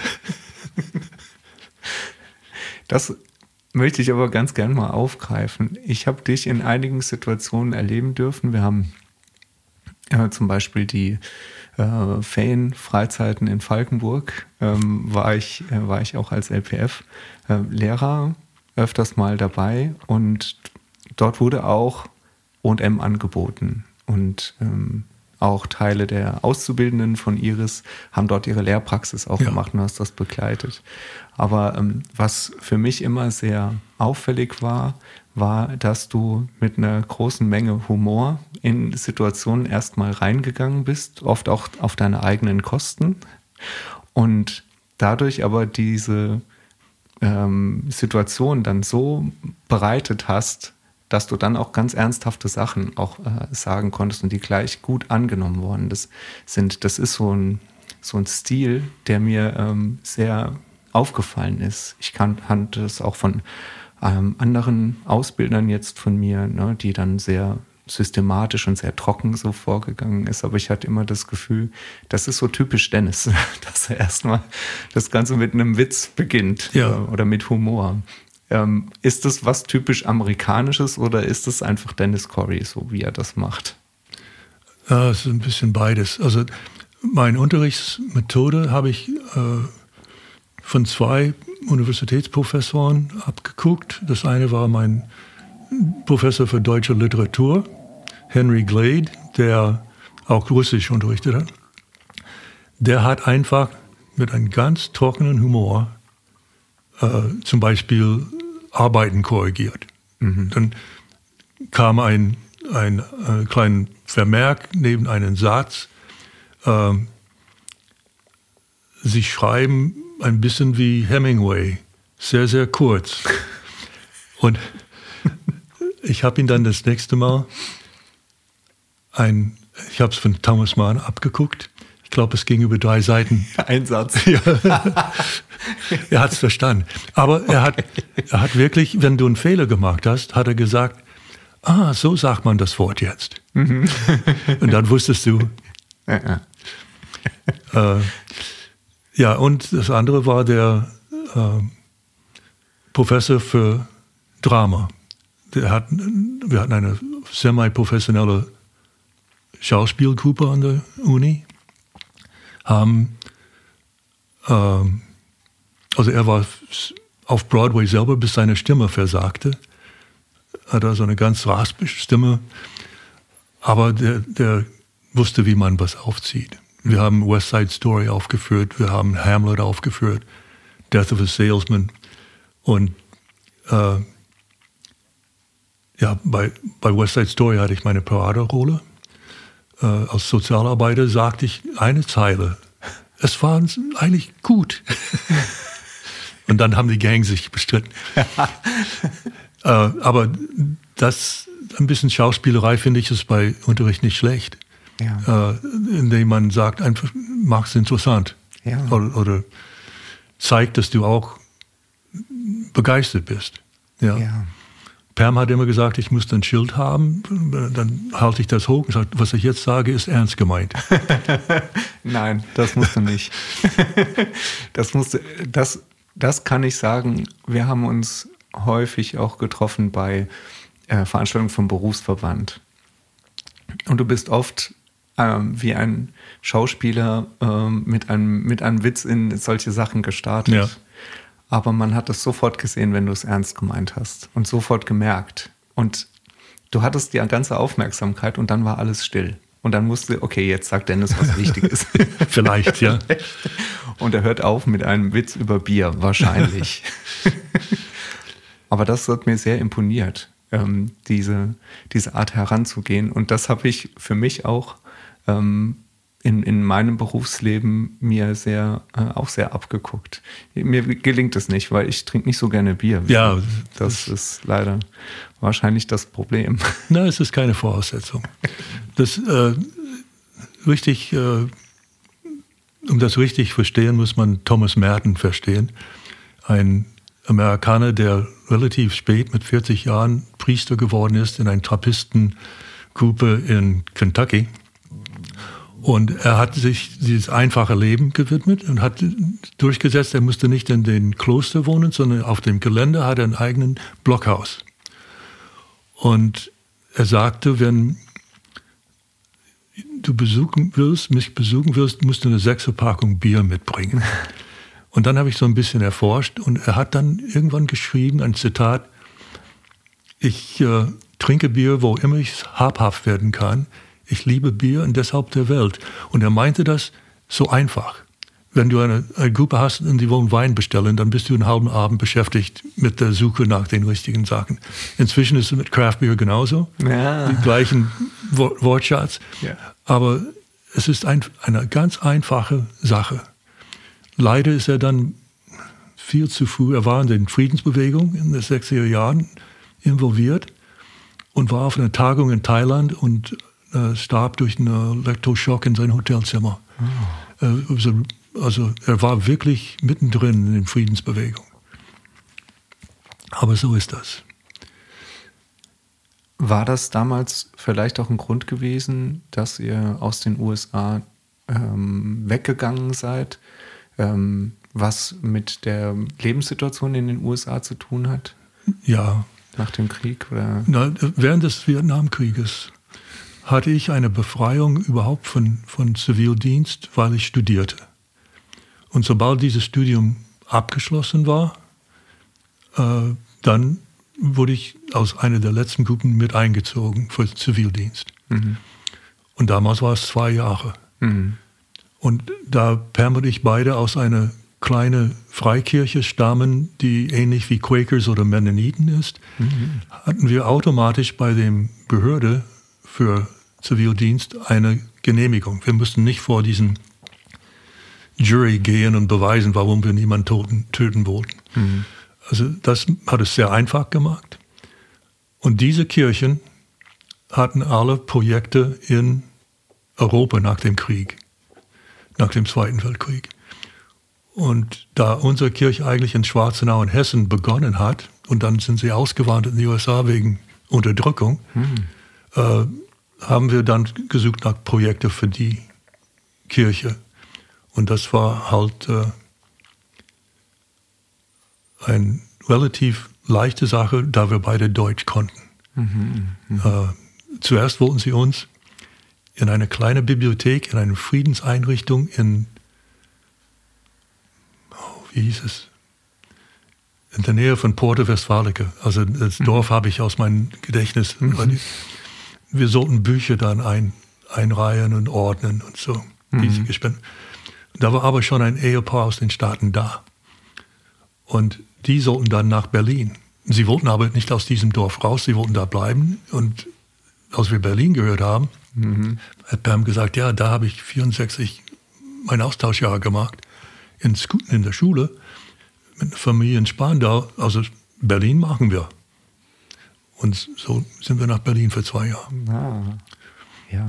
Das möchte ich aber ganz gern mal aufgreifen. Ich habe dich in einigen Situationen erleben dürfen. Wir haben äh, zum Beispiel die Äh, Ferienfreizeiten in Falkenburg ähm, war ich äh, war ich auch als L P F-Lehrer äh, öfters mal dabei und dort wurde auch O und M angeboten und ähm, auch Teile der Auszubildenden von Iris haben dort ihre Lehrpraxis auch ja. gemacht und hast das begleitet. Aber ähm, was für mich immer sehr auffällig war, war, dass du mit einer großen Menge Humor in Situationen erstmal reingegangen bist, oft auch auf deine eigenen Kosten und dadurch aber diese ähm, Situation dann so bereitet hast, dass du dann auch ganz ernsthafte Sachen auch äh, sagen konntest und die gleich gut angenommen worden das sind. Das ist so ein, so ein Stil, der mir ähm, sehr aufgefallen ist. Ich kannte es auch von ähm, anderen Ausbildern jetzt von mir, ne, die dann sehr systematisch und sehr trocken so vorgegangen ist. Aber ich hatte immer das Gefühl, das ist so typisch Dennis, dass er erstmal das Ganze mit einem Witz beginnt ja. äh, oder mit Humor. Ähm, ist das was typisch Amerikanisches oder ist das einfach Dennis Corey, so wie er das macht? Ja, es ist ein bisschen beides. Also meine Unterrichtsmethode habe ich äh, von zwei Universitätsprofessoren abgeguckt. Das eine war mein Professor für deutsche Literatur, Henry Glade, der auch Russisch unterrichtet hat. Der hat einfach mit einem ganz trockenen Humor äh, zum Beispiel Arbeiten korrigiert. Mhm. Dann kam ein ein, einen kleinen Vermerk neben einem Satz. Ähm, Sie schreiben ein bisschen wie Hemingway, sehr, sehr kurz. Und ich habe ihn dann das nächste Mal, ein, ich habe es von Thomas Mann abgeguckt. Ich glaube, es ging über drei Seiten. Ein Satz. Ja. Er hat es verstanden. Aber er hat, er hat wirklich, wenn du einen Fehler gemacht hast, hat er gesagt, ah, so sagt man das Wort jetzt. Mhm. Und dann wusstest du. Ja, äh, ja, und das andere war der äh, Professor für Drama. Der hat, wir hatten eine semi-professionelle Schauspielgruppe an der Uni. Haben, ähm, also er war auf Broadway selber, bis seine Stimme versagte. Hat er so eine ganz raspige Stimme. Aber der, der wusste, wie man was aufzieht. Wir haben West Side Story aufgeführt, wir haben Hamlet aufgeführt, Death of a Salesman. Und äh, ja, bei, bei West Side Story hatte ich meine Paraderolle. Äh, als Sozialarbeiter sagte ich eine Zeile. Es war eigentlich gut. Und dann haben die Gang sich bestritten. äh, aber das, ein bisschen Schauspielerei finde ich, ist bei Unterricht nicht schlecht. Ja. Äh, indem man sagt, einfach mach es interessant. Ja. Oder, oder zeigt, dass du auch begeistert bist. Ja. Ja. Pam hat immer gesagt, ich muss ein Schild haben, dann halte ich das hoch und sage, was ich jetzt sage, ist ernst gemeint. Nein, das musst du nicht. das, musst du, das, das kann ich sagen, wir haben uns häufig auch getroffen bei äh, Veranstaltungen vom Berufsverband. Und du bist oft ähm, wie ein Schauspieler ähm, mit, einem, mit einem Witz in solche Sachen gestartet. Ja. Aber man hat es sofort gesehen, wenn du es ernst gemeint hast und sofort gemerkt. Und du hattest die ganze Aufmerksamkeit und dann war alles still. Und dann musste, okay, jetzt sagt Dennis was Wichtiges. Vielleicht, ja. Und er hört auf mit einem Witz über Bier, wahrscheinlich. Aber das hat mir sehr imponiert, ähm, diese, diese Art heranzugehen. Und das habe ich für mich auch ähm, in, in meinem Berufsleben mir sehr, äh, auch sehr abgeguckt. Mir gelingt es nicht, weil ich trinke nicht so gerne Bier. Ja. Das, das ist leider wahrscheinlich das Problem. Nein, es ist keine Voraussetzung. Das äh, richtig, äh, um das richtig verstehen, muss man Thomas Merton verstehen. Ein Amerikaner, der relativ spät mit vierzig Jahren Priester geworden ist in einer Trappistengruppe in Kentucky. Und er hat sich dieses einfache Leben gewidmet und hat durchgesetzt, er musste nicht in den Kloster wohnen, sondern auf dem Gelände hat er ein eigenes Blockhaus. Und er sagte, wenn du besuchen willst, mich besuchen willst, musst du eine Sechserpackung Bier mitbringen. Und dann habe ich so ein bisschen erforscht und er hat dann irgendwann geschrieben, ein Zitat, ich äh, trinke Bier, wo immer ich habhaft werden kann. Ich liebe Bier und deshalb der Welt. Und er meinte das so einfach. Wenn du eine, eine Gruppe hast und die wollen Wein bestellen, dann bist du einen halben Abend beschäftigt mit der Suche nach den richtigen Sachen. Inzwischen ist es mit Craft Beer genauso. Ja. Die gleichen Wortschatz. Ja. Aber es ist ein, eine ganz einfache Sache. Leider ist er dann viel zu früh, er war in den Friedensbewegungen in den sechziger Jahren involviert und war auf einer Tagung in Thailand und äh, starb durch einen Elektroschock in sein Hotelzimmer. Oh. Äh, also, also er war wirklich mittendrin in den Friedensbewegungen. Aber so ist das. War das damals vielleicht auch ein Grund gewesen, dass ihr aus den U S A ähm, weggegangen seid? Ähm, was mit der Lebenssituation in den U S A zu tun hat? Ja. Nach dem Krieg? Oder? Na, während des Vietnamkrieges hatte ich eine Befreiung überhaupt von, von Zivildienst, weil ich studierte. Und sobald dieses Studium abgeschlossen war, äh, dann wurde ich aus einer der letzten Gruppen mit eingezogen für Zivildienst. Mhm. Und damals war es zwei Jahre. Mhm. Und da Pam und ich beide aus einer kleinen Freikirche stammen, die ähnlich wie Quakers oder Mennoniten ist, mhm. hatten wir automatisch bei dem Behörde für Zivildienst eine Genehmigung. Wir mussten nicht vor diesen Jury gehen und beweisen, warum wir niemanden töten, töten wollten. Mhm. Also das hat es sehr einfach gemacht. Und diese Kirchen hatten alle Projekte in Europa nach dem Krieg, nach dem Zweiten Weltkrieg. Und da unsere Kirche eigentlich in Schwarzenau in Hessen begonnen hat, und dann sind sie ausgewandert in die U S A wegen Unterdrückung, mhm. äh, haben wir dann gesucht nach Projekten für die Kirche. Und das war halt äh, eine relativ leichte Sache, da wir beide Deutsch konnten. Mhm, mh. äh, zuerst wollten sie uns in eine kleine Bibliothek, in eine Friedenseinrichtung in, oh, wie hieß es? In der Nähe von Porto Westfalica. Also das mhm. Dorf habe ich aus meinem Gedächtnis. Mhm. Wir sollten Bücher dann ein, einreihen und ordnen und so. Mhm. Da war aber schon ein Ehepaar aus den Staaten da. Und die sollten dann nach Berlin. Sie wollten aber nicht aus diesem Dorf raus, sie wollten da bleiben. Und als wir Berlin gehört haben, mhm. hat Pam gesagt, ja, da habe ich vierundsechzig mein Austauschjahr gemacht, in, in der Schule, mit einer Familie in Spandau. Also Berlin machen wir. Und so sind wir nach Berlin für zwei Jahre. Ah, ja.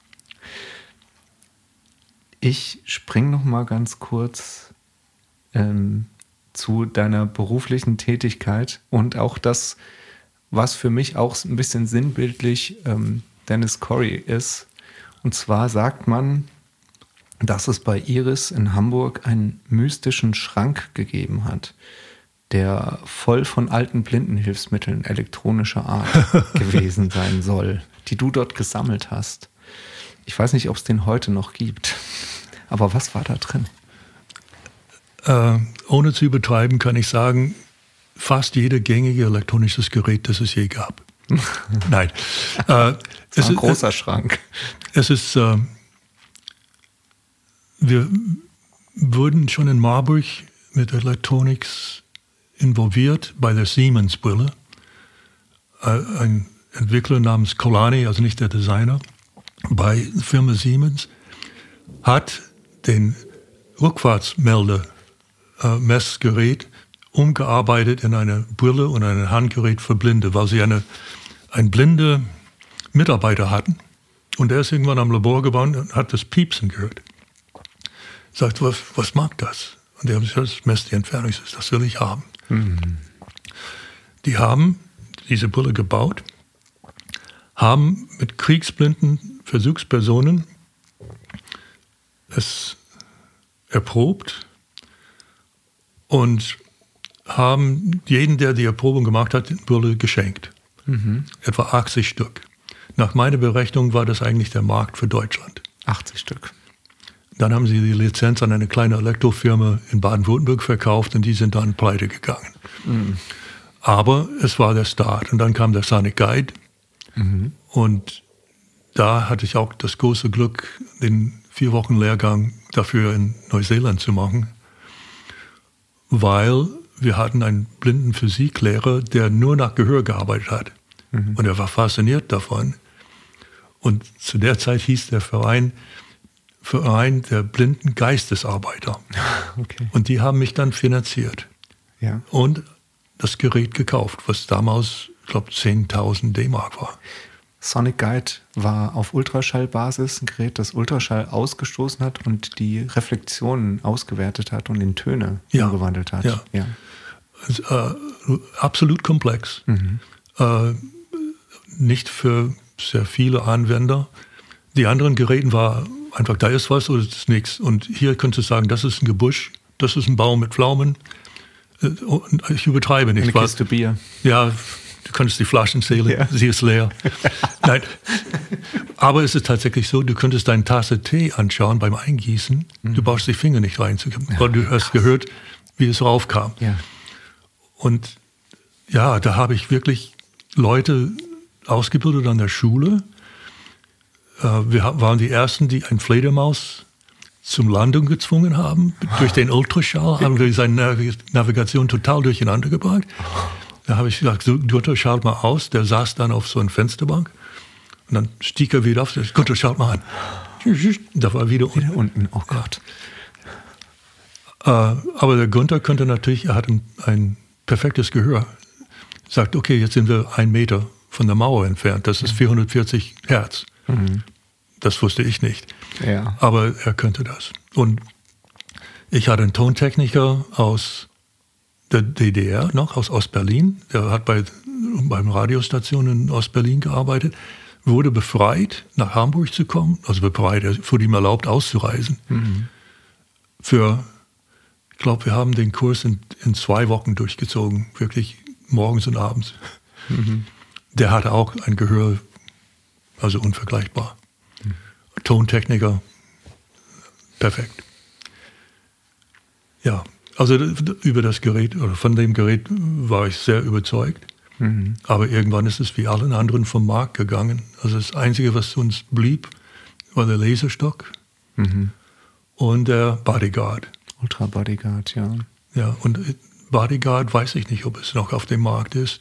Ich springe noch mal ganz kurz ähm, zu deiner beruflichen Tätigkeit und auch das, was für mich auch ein bisschen sinnbildlich ähm, Dennis Corey ist. Und zwar sagt man, dass es bei Iris in Hamburg einen mystischen Schrank gegeben hat, der voll von alten Blindenhilfsmitteln elektronischer Art gewesen sein soll, die du dort gesammelt hast. Ich weiß nicht, ob es den heute noch gibt, aber was war da drin? Äh, ohne zu übertreiben kann ich sagen, fast jede gängige elektronisches Gerät, das es je gab. Nein. Äh, das war es ein ist, großer Schrank. Es ist, äh, wir wurden schon in Marburg mit Elektronik involviert bei der Siemens-Brille. Ein Entwickler namens Colani, also nicht der Designer, bei der Firma Siemens, hat den Rückwärtsmelder-Messgerät umgearbeitet in eine Brille und ein Handgerät für Blinde, weil sie eine, einen blinde Mitarbeiter hatten. Und der ist irgendwann am Labor gebaut und hat das Piepsen gehört. Sagt, was, was mag das? Und der hat gesagt, das messt die Entfernung, das will ich haben. Mhm. Die haben diese Brille gebaut, haben mit kriegsblinden Versuchspersonen es erprobt und haben jeden, der die Erprobung gemacht hat, die Brille geschenkt. Mhm. Etwa achtzig Stück. Nach meiner Berechnung war das eigentlich der Markt für Deutschland. achtzig Stück. Dann haben sie die Lizenz an eine kleine Elektrofirma in Baden-Württemberg verkauft und die sind dann pleite gegangen. Mhm. Aber es war der Start. Und dann kam der Sonic Guide. Mhm. Und da hatte ich auch das große Glück, den vier Wochen Lehrgang dafür in Neuseeland zu machen, weil wir hatten einen blinden Physiklehrer, der nur nach Gehör gearbeitet hat. Mhm. Und er war fasziniert davon. Und zu der Zeit hieß der Verein Verein der blinden Geistesarbeiter. Okay. Und die haben mich dann finanziert. Ja. Und das Gerät gekauft, was damals, ich glaube, zehntausend D-Mark war. Sonic Guide war auf Ultraschallbasis ein Gerät, das Ultraschall ausgestoßen hat und die Reflexionen ausgewertet hat und in Töne ja. umgewandelt hat. Ja. Ja. Also, äh, absolut komplex. Mhm. Äh, nicht für sehr viele Anwender. Die anderen Geräten war einfach, da ist was oder das ist nichts. Und hier könntest du sagen, das ist ein Gebüsch, das ist ein Baum mit Pflaumen. Ich übertreibe nicht. Eine Kiste Bier. Ja, du könntest die Flaschen zählen, ja. Sie ist leer. Nein, aber es ist tatsächlich so, du könntest deine Tasse Tee anschauen beim Eingießen. Mhm. Du brauchst die Finger nicht reinzugeben, ja, weil du hast gehört, wie es raufkam. Ja. Und ja, da habe ich wirklich Leute ausgebildet an der Schule. Wir waren die Ersten, die ein Fledermaus zum Landung gezwungen haben. Durch den Ultraschall haben wir seine Navigation total durcheinander gebracht. Da habe ich gesagt, so, Jutta, schalt mal aus. Der saß dann auf so einer Fensterbank Und dann stieg er wieder auf, Günther, schaut mal an. Da war er wieder unten. Wieder unten, oh Gott. Ja. Äh, aber der Günther könnte natürlich, er hat ein, ein perfektes Gehör. Sagt, okay, jetzt sind wir einen Meter von der Mauer entfernt. Das ist vierhundertvierzig Hertz. Mhm. Das wusste ich nicht. Ja. Aber er könnte das. Und ich hatte einen Tontechniker aus der D D R noch, aus Ostberlin. Der hat bei beim Radiostation in Ostberlin gearbeitet, wurde befreit, nach Hamburg zu kommen. Also befreit, er wurde ihm erlaubt, auszureisen. Mhm. Für, ich glaube, wir haben den Kurs in, in zwei Wochen durchgezogen, wirklich morgens und abends. Mhm. Der hatte auch ein Gehör, also unvergleichbar. Mhm. Tontechniker, perfekt. Ja, also über das Gerät, oder von dem Gerät war ich sehr überzeugt. Mhm. Aber irgendwann ist es wie allen anderen vom Markt gegangen. Also das Einzige, was uns blieb, war der Laserstock mhm. und der Bodyguard. Ultra Bodyguard, ja. Ja, und Bodyguard weiß ich nicht, ob es noch auf dem Markt ist.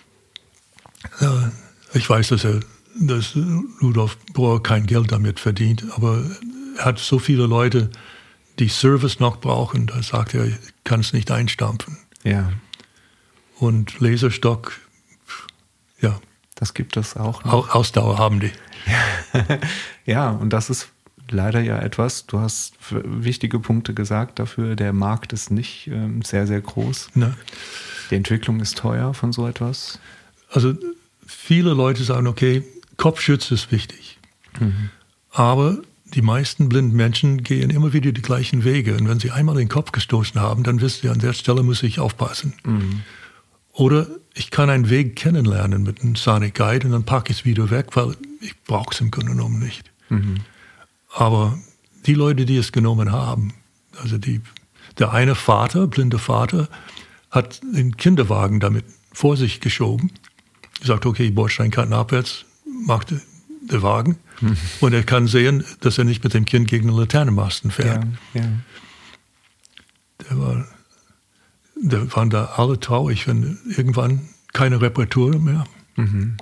Ich weiß, dass, er, dass Rudolf Bohr kein Geld damit verdient, aber er hat so viele Leute, die Service noch brauchen, da sagt er, ich kann es nicht einstampfen. Ja. Und Laserstock, ja. Das gibt es auch noch. Ausdauer haben die. Ja, und das ist leider ja etwas, du hast wichtige Punkte gesagt dafür, der Markt ist nicht ähm, sehr, sehr groß. Ne. Die Entwicklung ist teuer von so etwas. Also viele Leute sagen, okay, Kopfschutz ist wichtig. Mhm. Aber die meisten blinden Menschen gehen immer wieder die gleichen Wege. Und wenn sie einmal den Kopf gestoßen haben, dann wissen sie, an der Stelle muss ich aufpassen. Mhm. Oder ich kann einen Weg kennenlernen mit einem Sonic Guide und dann packe ich es wieder weg, weil ich brauche es im Grunde genommen nicht. Mhm. Aber die Leute, die es genommen haben, also die, der eine Vater, blinde Vater, hat den Kinderwagen damit vor sich geschoben, gesagt, okay, Bordsteinkanten abwärts, macht der Wagen. Mhm. Und er kann sehen, dass er nicht mit dem Kind gegen den Laternenmasten fährt. Ja, ja. Der war, der waren da alle traurig, wenn irgendwann keine Reparatur mehr. Mhm.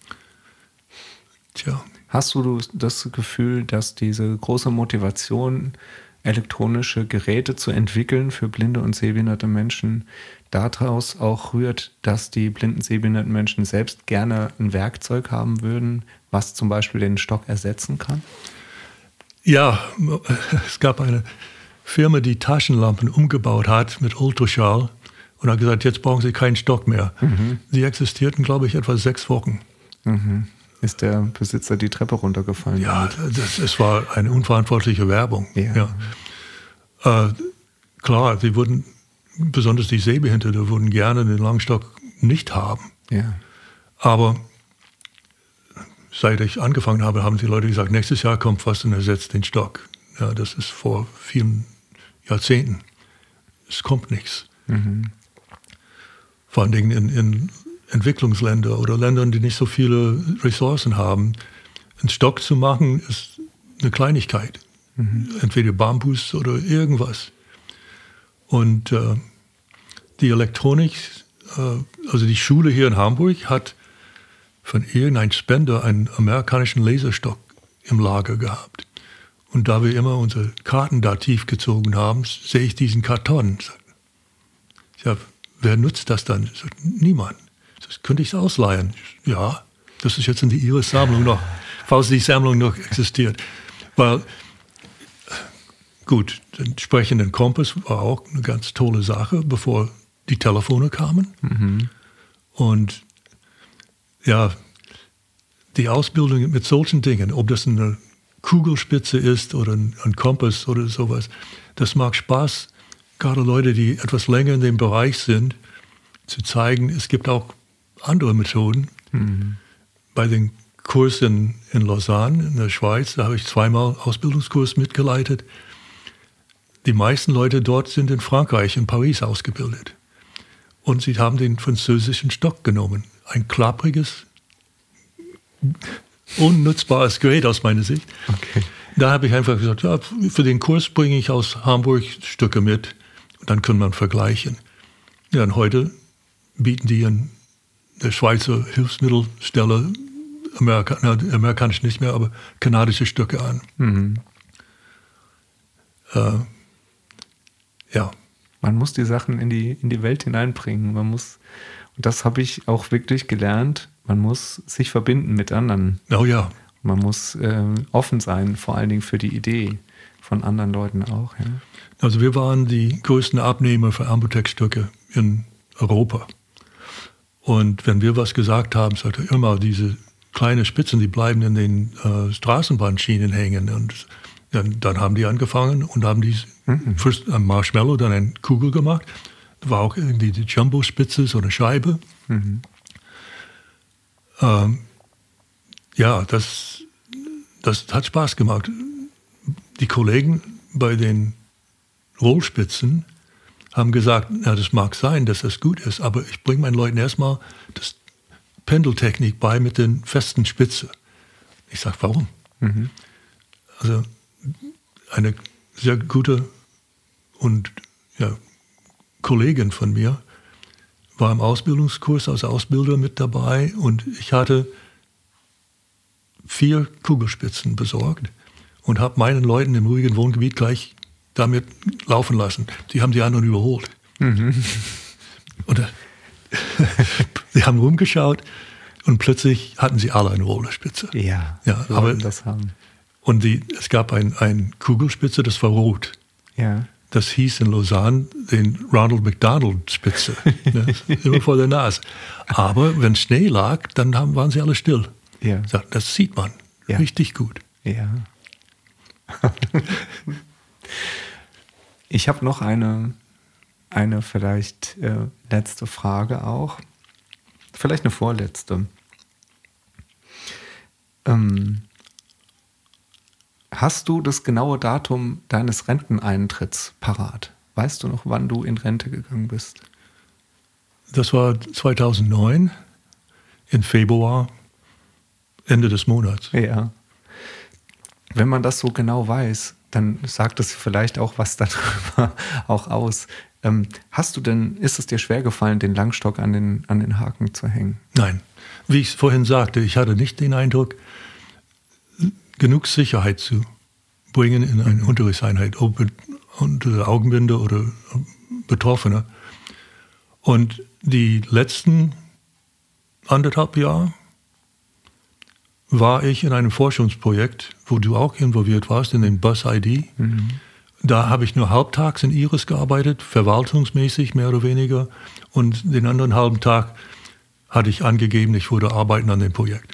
Tja. Hast du das Gefühl, dass diese große Motivation, elektronische Geräte zu entwickeln für blinde und sehbehinderte Menschen, daraus auch rührt, dass die blinden, sehbehinderten Menschen selbst gerne ein Werkzeug haben würden, was zum Beispiel den Stock ersetzen kann? Ja, es gab eine Firma, die Taschenlampen umgebaut hat mit Ultraschall und hat gesagt, jetzt brauchen Sie keinen Stock mehr. Mhm. Sie existierten, glaube ich, etwa sechs Wochen. Mhm. Ist der Besitzer die Treppe runtergefallen? Ja, das, es war eine unverantwortliche Werbung. Ja. Ja. Äh, klar, sie wurden, besonders die Sehbehinderte, würden gerne den Langstock nicht haben. Ja. Aber seit ich angefangen habe, haben die Leute gesagt, nächstes Jahr kommt was und ersetzt den Stock. Ja, das ist vor vielen Jahrzehnten. Es kommt nichts. Mhm. Vor allen Dingen in, in Entwicklungsländer oder Ländern, die nicht so viele Ressourcen haben. Einen Stock zu machen, ist eine Kleinigkeit. Mhm. Entweder Bambus oder irgendwas. Und äh, die Elektronik, äh, also die Schule hier in Hamburg hat von irgendeinem Spender einen amerikanischen Laserstock im Lager gehabt. Und da wir immer unsere Kartendativ gezogen haben, sehe ich diesen Karton. Ich sage, wer nutzt das dann? Ich sage, niemand. Das könnte ich ausleihen. Ja, das ist jetzt in die ihre Sammlung noch, falls die Sammlung noch existiert. Weil, gut, den entsprechenden Kompass war auch eine ganz tolle Sache, bevor die Telefone kamen. Mhm. Und ja, die Ausbildung mit solchen Dingen, ob das eine Kugelspitze ist oder ein, ein Kompass oder sowas, das macht Spaß, gerade Leute, die etwas länger in dem Bereich sind, zu zeigen, es gibt auch andere Methoden. Mhm. Bei den Kurs in, in Lausanne, in der Schweiz, da habe ich zweimal Ausbildungskurs mitgeleitet. Die meisten Leute dort sind in Frankreich, in Paris ausgebildet. Und sie haben den französischen Stock genommen. Ein klappriges, unnutzbares Gerät aus meiner Sicht. Okay. Da habe ich einfach gesagt, ja, für den Kurs bringe ich aus Hamburg Stücke mit. Und dann kann man vergleichen. Ja, und heute bieten die in der Schweizer Hilfsmittelstelle Amerika, na, amerikanisch nicht mehr, aber kanadische Stücke an. Mhm. Äh, ja. Man muss die Sachen in die, in die Welt hineinbringen. Man muss, und das habe ich auch wirklich gelernt, man muss sich verbinden mit anderen. Oh ja. Man muss äh, offen sein, vor allen Dingen für die Idee von anderen Leuten auch. Ja. Also wir waren die größten Abnehmer für Ambutex-Stücke in Europa. Und wenn wir was gesagt haben, sagte er immer, diese kleinen Spitzen, die bleiben in den äh, Straßenbahnschienen hängen. Und dann, dann haben die angefangen und haben die mhm. first ein Marshmallow, dann eine Kugel gemacht. Da war auch irgendwie die Jumbo-Spitze, so eine Scheibe. Mhm. Ähm, ja, das, das hat Spaß gemacht. Die Kollegen bei den Rollspitzen haben gesagt, ja, das mag sein, dass das gut ist, aber ich bringe meinen Leuten erstmal das Pendeltechnik bei mit den festen Spitze. Ich sage, warum? Mhm. Also eine sehr gute und ja, Kollegin von mir war im Ausbildungskurs als Ausbilder mit dabei und ich hatte vier Kugelspitzen besorgt und habe meinen Leuten im ruhigen Wohngebiet gleich damit laufen lassen. Die haben die anderen überholt. Mhm. Und äh, sie haben rumgeschaut und plötzlich hatten sie alle eine Rollerspitze. Ja, ja aber das haben. Und die, es gab ein, ein Kugelspitze, das war rot. Ja. Das hieß in Lausanne den Ronald McDonald Spitze. Ne? Immer vor der Nase. Aber wenn Schnee lag, dann haben, waren sie alle still. Ja. Das sieht man ja. Richtig gut. Ja. Ich habe noch eine, eine vielleicht äh, letzte Frage auch. Vielleicht eine vorletzte. Ähm, hast du das genaue Datum deines Renteneintritts parat? Weißt du noch, wann du in Rente gegangen bist? Das war zweitausendneun, im Februar, Ende des Monats. Ja. Wenn man das so genau weiß, dann sagt es vielleicht auch was darüber auch aus. Ähm, hast du denn, ist es dir schwer gefallen, den Langstock an den, an den Haken zu hängen? Nein. Wie ich vorhin sagte, ich hatte nicht den Eindruck, genug Sicherheit zu bringen in eine mhm. Unterrichtseinheit, ob unter Augenbinde oder Betroffene. Und die letzten anderthalb Jahre war ich in einem Forschungsprojekt, wo du auch involviert warst, in den Bus I D. Mhm. Da habe ich nur halbtags in Iris gearbeitet, verwaltungsmäßig mehr oder weniger. Und den anderen halben Tag hatte ich angegeben, ich würde arbeiten an dem Projekt.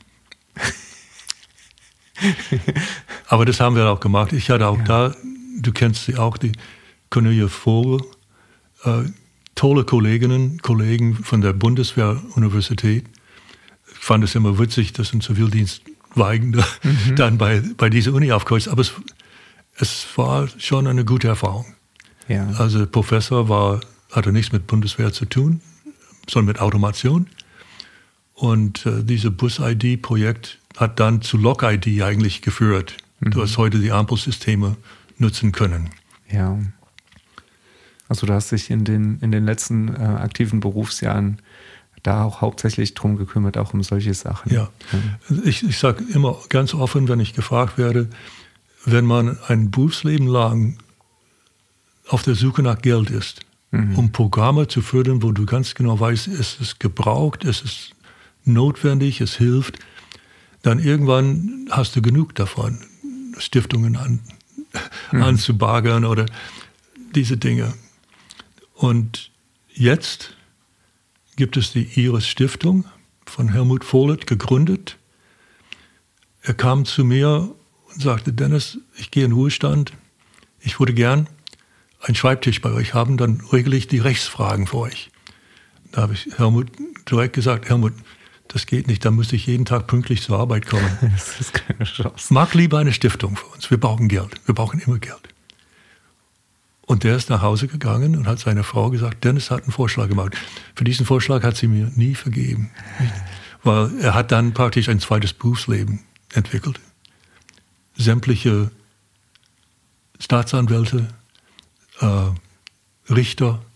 Aber das haben wir auch gemacht. Ich hatte auch ja. da, du kennst sie auch, die Cornelia Vogel, äh, tolle Kolleginnen, Kollegen von der Bundeswehr-Universität. Ich fand es immer witzig, dass ein Zivildienstweigender mhm. dann bei, bei dieser Uni aufkreuzt. Aber es, es war schon eine gute Erfahrung. Ja. Also der Professor war, hatte nichts mit Bundeswehr zu tun, sondern mit Automation. Und äh, dieses Bus-I D-Projekt hat dann zu Log-I D eigentlich geführt. Mhm. Du hast heute die Ampelsysteme nutzen können. Ja. Also du hast dich in den, in den letzten äh, aktiven Berufsjahren da auch hauptsächlich drum gekümmert, auch um solche Sachen. Ja, ja. ich, ich sage immer ganz offen, wenn ich gefragt werde, wenn man ein Berufsleben lang auf der Suche nach Geld ist, mhm. um Programme zu fördern, wo du ganz genau weißt, es ist gebraucht, es ist notwendig, es hilft, dann irgendwann hast du genug davon, Stiftungen an, mhm. anzubagern oder diese Dinge. Und jetzt gibt es die Iris Stiftung von Helmut Follett gegründet. Er kam zu mir und sagte, Dennis, ich gehe in Ruhestand, ich würde gern einen Schreibtisch bei euch haben, dann regle ich die Rechtsfragen für euch. Da habe ich Helmut direkt gesagt, Helmut, das geht nicht, da muss ich jeden Tag pünktlich zur Arbeit kommen. Das ist keine Chance. Mach lieber eine Stiftung für uns, wir brauchen Geld, wir brauchen immer Geld. Und der ist nach Hause gegangen und hat seiner Frau gesagt, Dennis hat einen Vorschlag gemacht. Für diesen Vorschlag hat sie mir nie vergeben. Weil er hat dann praktisch ein zweites Berufsleben entwickelt. Sämtliche Staatsanwälte, äh, Richter,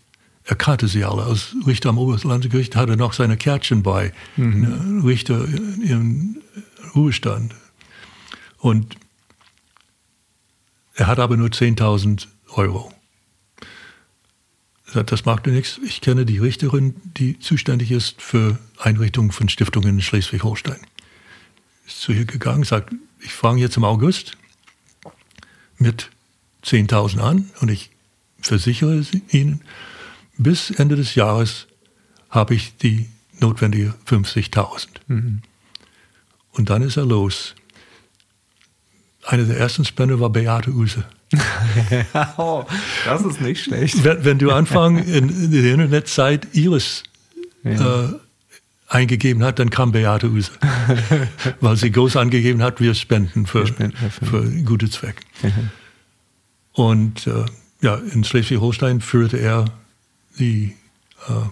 er kannte sie alle. Als Richter am Oberlandesgericht hatte er noch seine Kärtchen bei, mhm. Richter im Ruhestand. Und er hat aber nur zehntausend Euro. Er sagt, das macht nichts. Ich kenne die Richterin, die zuständig ist für Einrichtungen von Stiftungen in Schleswig-Holstein. Ist zu ihr gegangen, sagt, ich fange jetzt im August mit zehntausend an und ich versichere Ihnen, bis Ende des Jahres habe ich die notwendige fünfzigtausend. Mhm. Und dann ist er los. Eine der ersten Spender war Beate Uhse. Oh, das ist nicht schlecht. Wenn, wenn du Anfang in, in der Internetzeit Iris ja. äh, eingegeben hat, dann kam Beate Uhse. Weil sie groß angegeben hat, wir spenden für, wir spenden für. für gute Zwecke. Mhm. Und äh, ja, in Schleswig-Holstein führte er die, äh,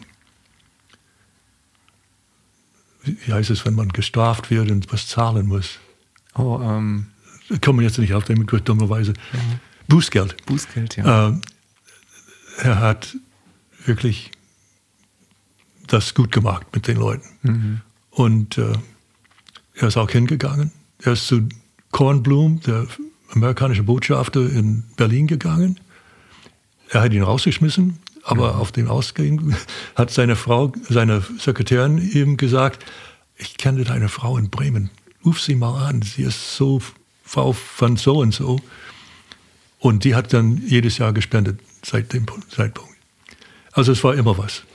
wie heißt es, wenn man gestraft wird und was zahlen muss? Oh, ähm. Da kommen wir jetzt nicht auf den Begriff, dummerweise. Ja. Bußgeld. Bußgeld, ja. Äh, er hat wirklich das gut gemacht mit den Leuten. Mhm. Und äh, er ist auch hingegangen. Er ist zu Kornblum, der amerikanische Botschafter in Berlin, gegangen. Er hat ihn rausgeschmissen, aber mhm. auf den Ausgang hat seine Frau, seine Sekretärin ihm gesagt, ich kenne deine Frau in Bremen, ruf sie mal an, sie ist so Frau von so und so. Und die hat dann jedes Jahr gespendet seit dem Zeitpunkt. Also es war immer was.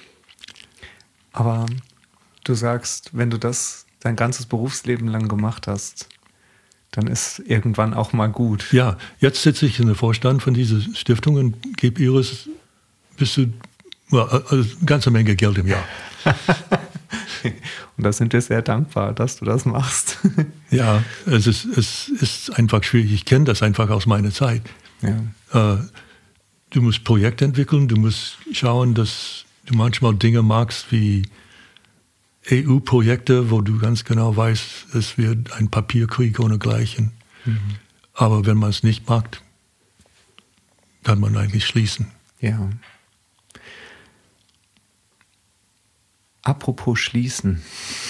Aber du sagst, wenn du das dein ganzes Berufsleben lang gemacht hast, dann ist irgendwann auch mal gut. Ja, jetzt sitze ich in der Vorstand von dieser Stiftung und gebe Iris bis zu ja, also eine ganze Menge Geld im Jahr. Und da sind wir sehr dankbar, dass du das machst. Ja, es ist, es ist einfach schwierig. Ich kenne das einfach aus meiner Zeit. Ja. Äh, du musst Projekte entwickeln, du musst schauen, dass du manchmal Dinge magst wie E U-Projekte, wo du ganz genau weißt, es wird ein Papierkrieg ohnegleichen. Mhm. Aber wenn man es nicht mag, kann man eigentlich schließen. Ja. Apropos schließen.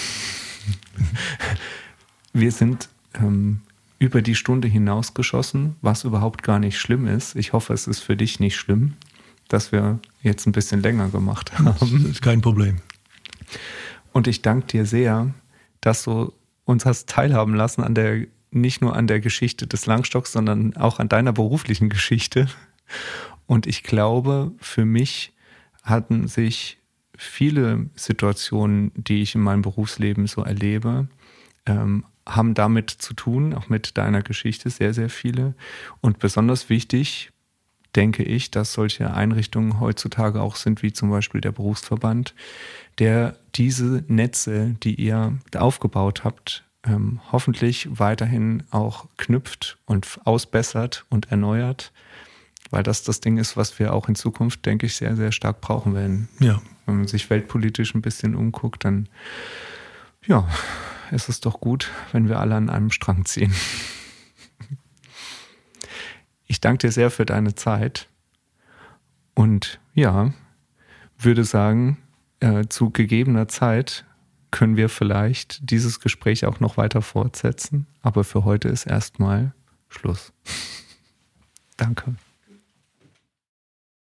Wir sind ähm, über die Stunde hinausgeschossen, was überhaupt gar nicht schlimm ist. Ich hoffe, es ist für dich nicht schlimm, dass wir jetzt ein bisschen länger gemacht haben. Das ist kein Problem. Und ich danke dir sehr, dass du uns hast teilhaben lassen an der, nicht nur an der Geschichte des Langstocks, sondern auch an deiner beruflichen Geschichte. Und ich glaube, für mich hatten sich viele Situationen, die ich in meinem Berufsleben so erlebe, ähm, haben damit zu tun, auch mit deiner Geschichte, sehr, sehr viele. Und besonders wichtig, denke ich, dass solche Einrichtungen heutzutage auch sind, wie zum Beispiel der Berufsverband, der diese Netze, die ihr aufgebaut habt, ähm, hoffentlich weiterhin auch knüpft und ausbessert und erneuert, weil das das Ding ist, was wir auch in Zukunft, denke ich, sehr, sehr stark brauchen werden. Ja. Wenn man sich weltpolitisch ein bisschen umguckt, dann ja, ist es doch gut, wenn wir alle an einem Strang ziehen. Ich danke dir sehr für deine Zeit und ja, würde sagen, äh, zu gegebener Zeit können wir vielleicht dieses Gespräch auch noch weiter fortsetzen, aber für heute ist erstmal Schluss. Danke.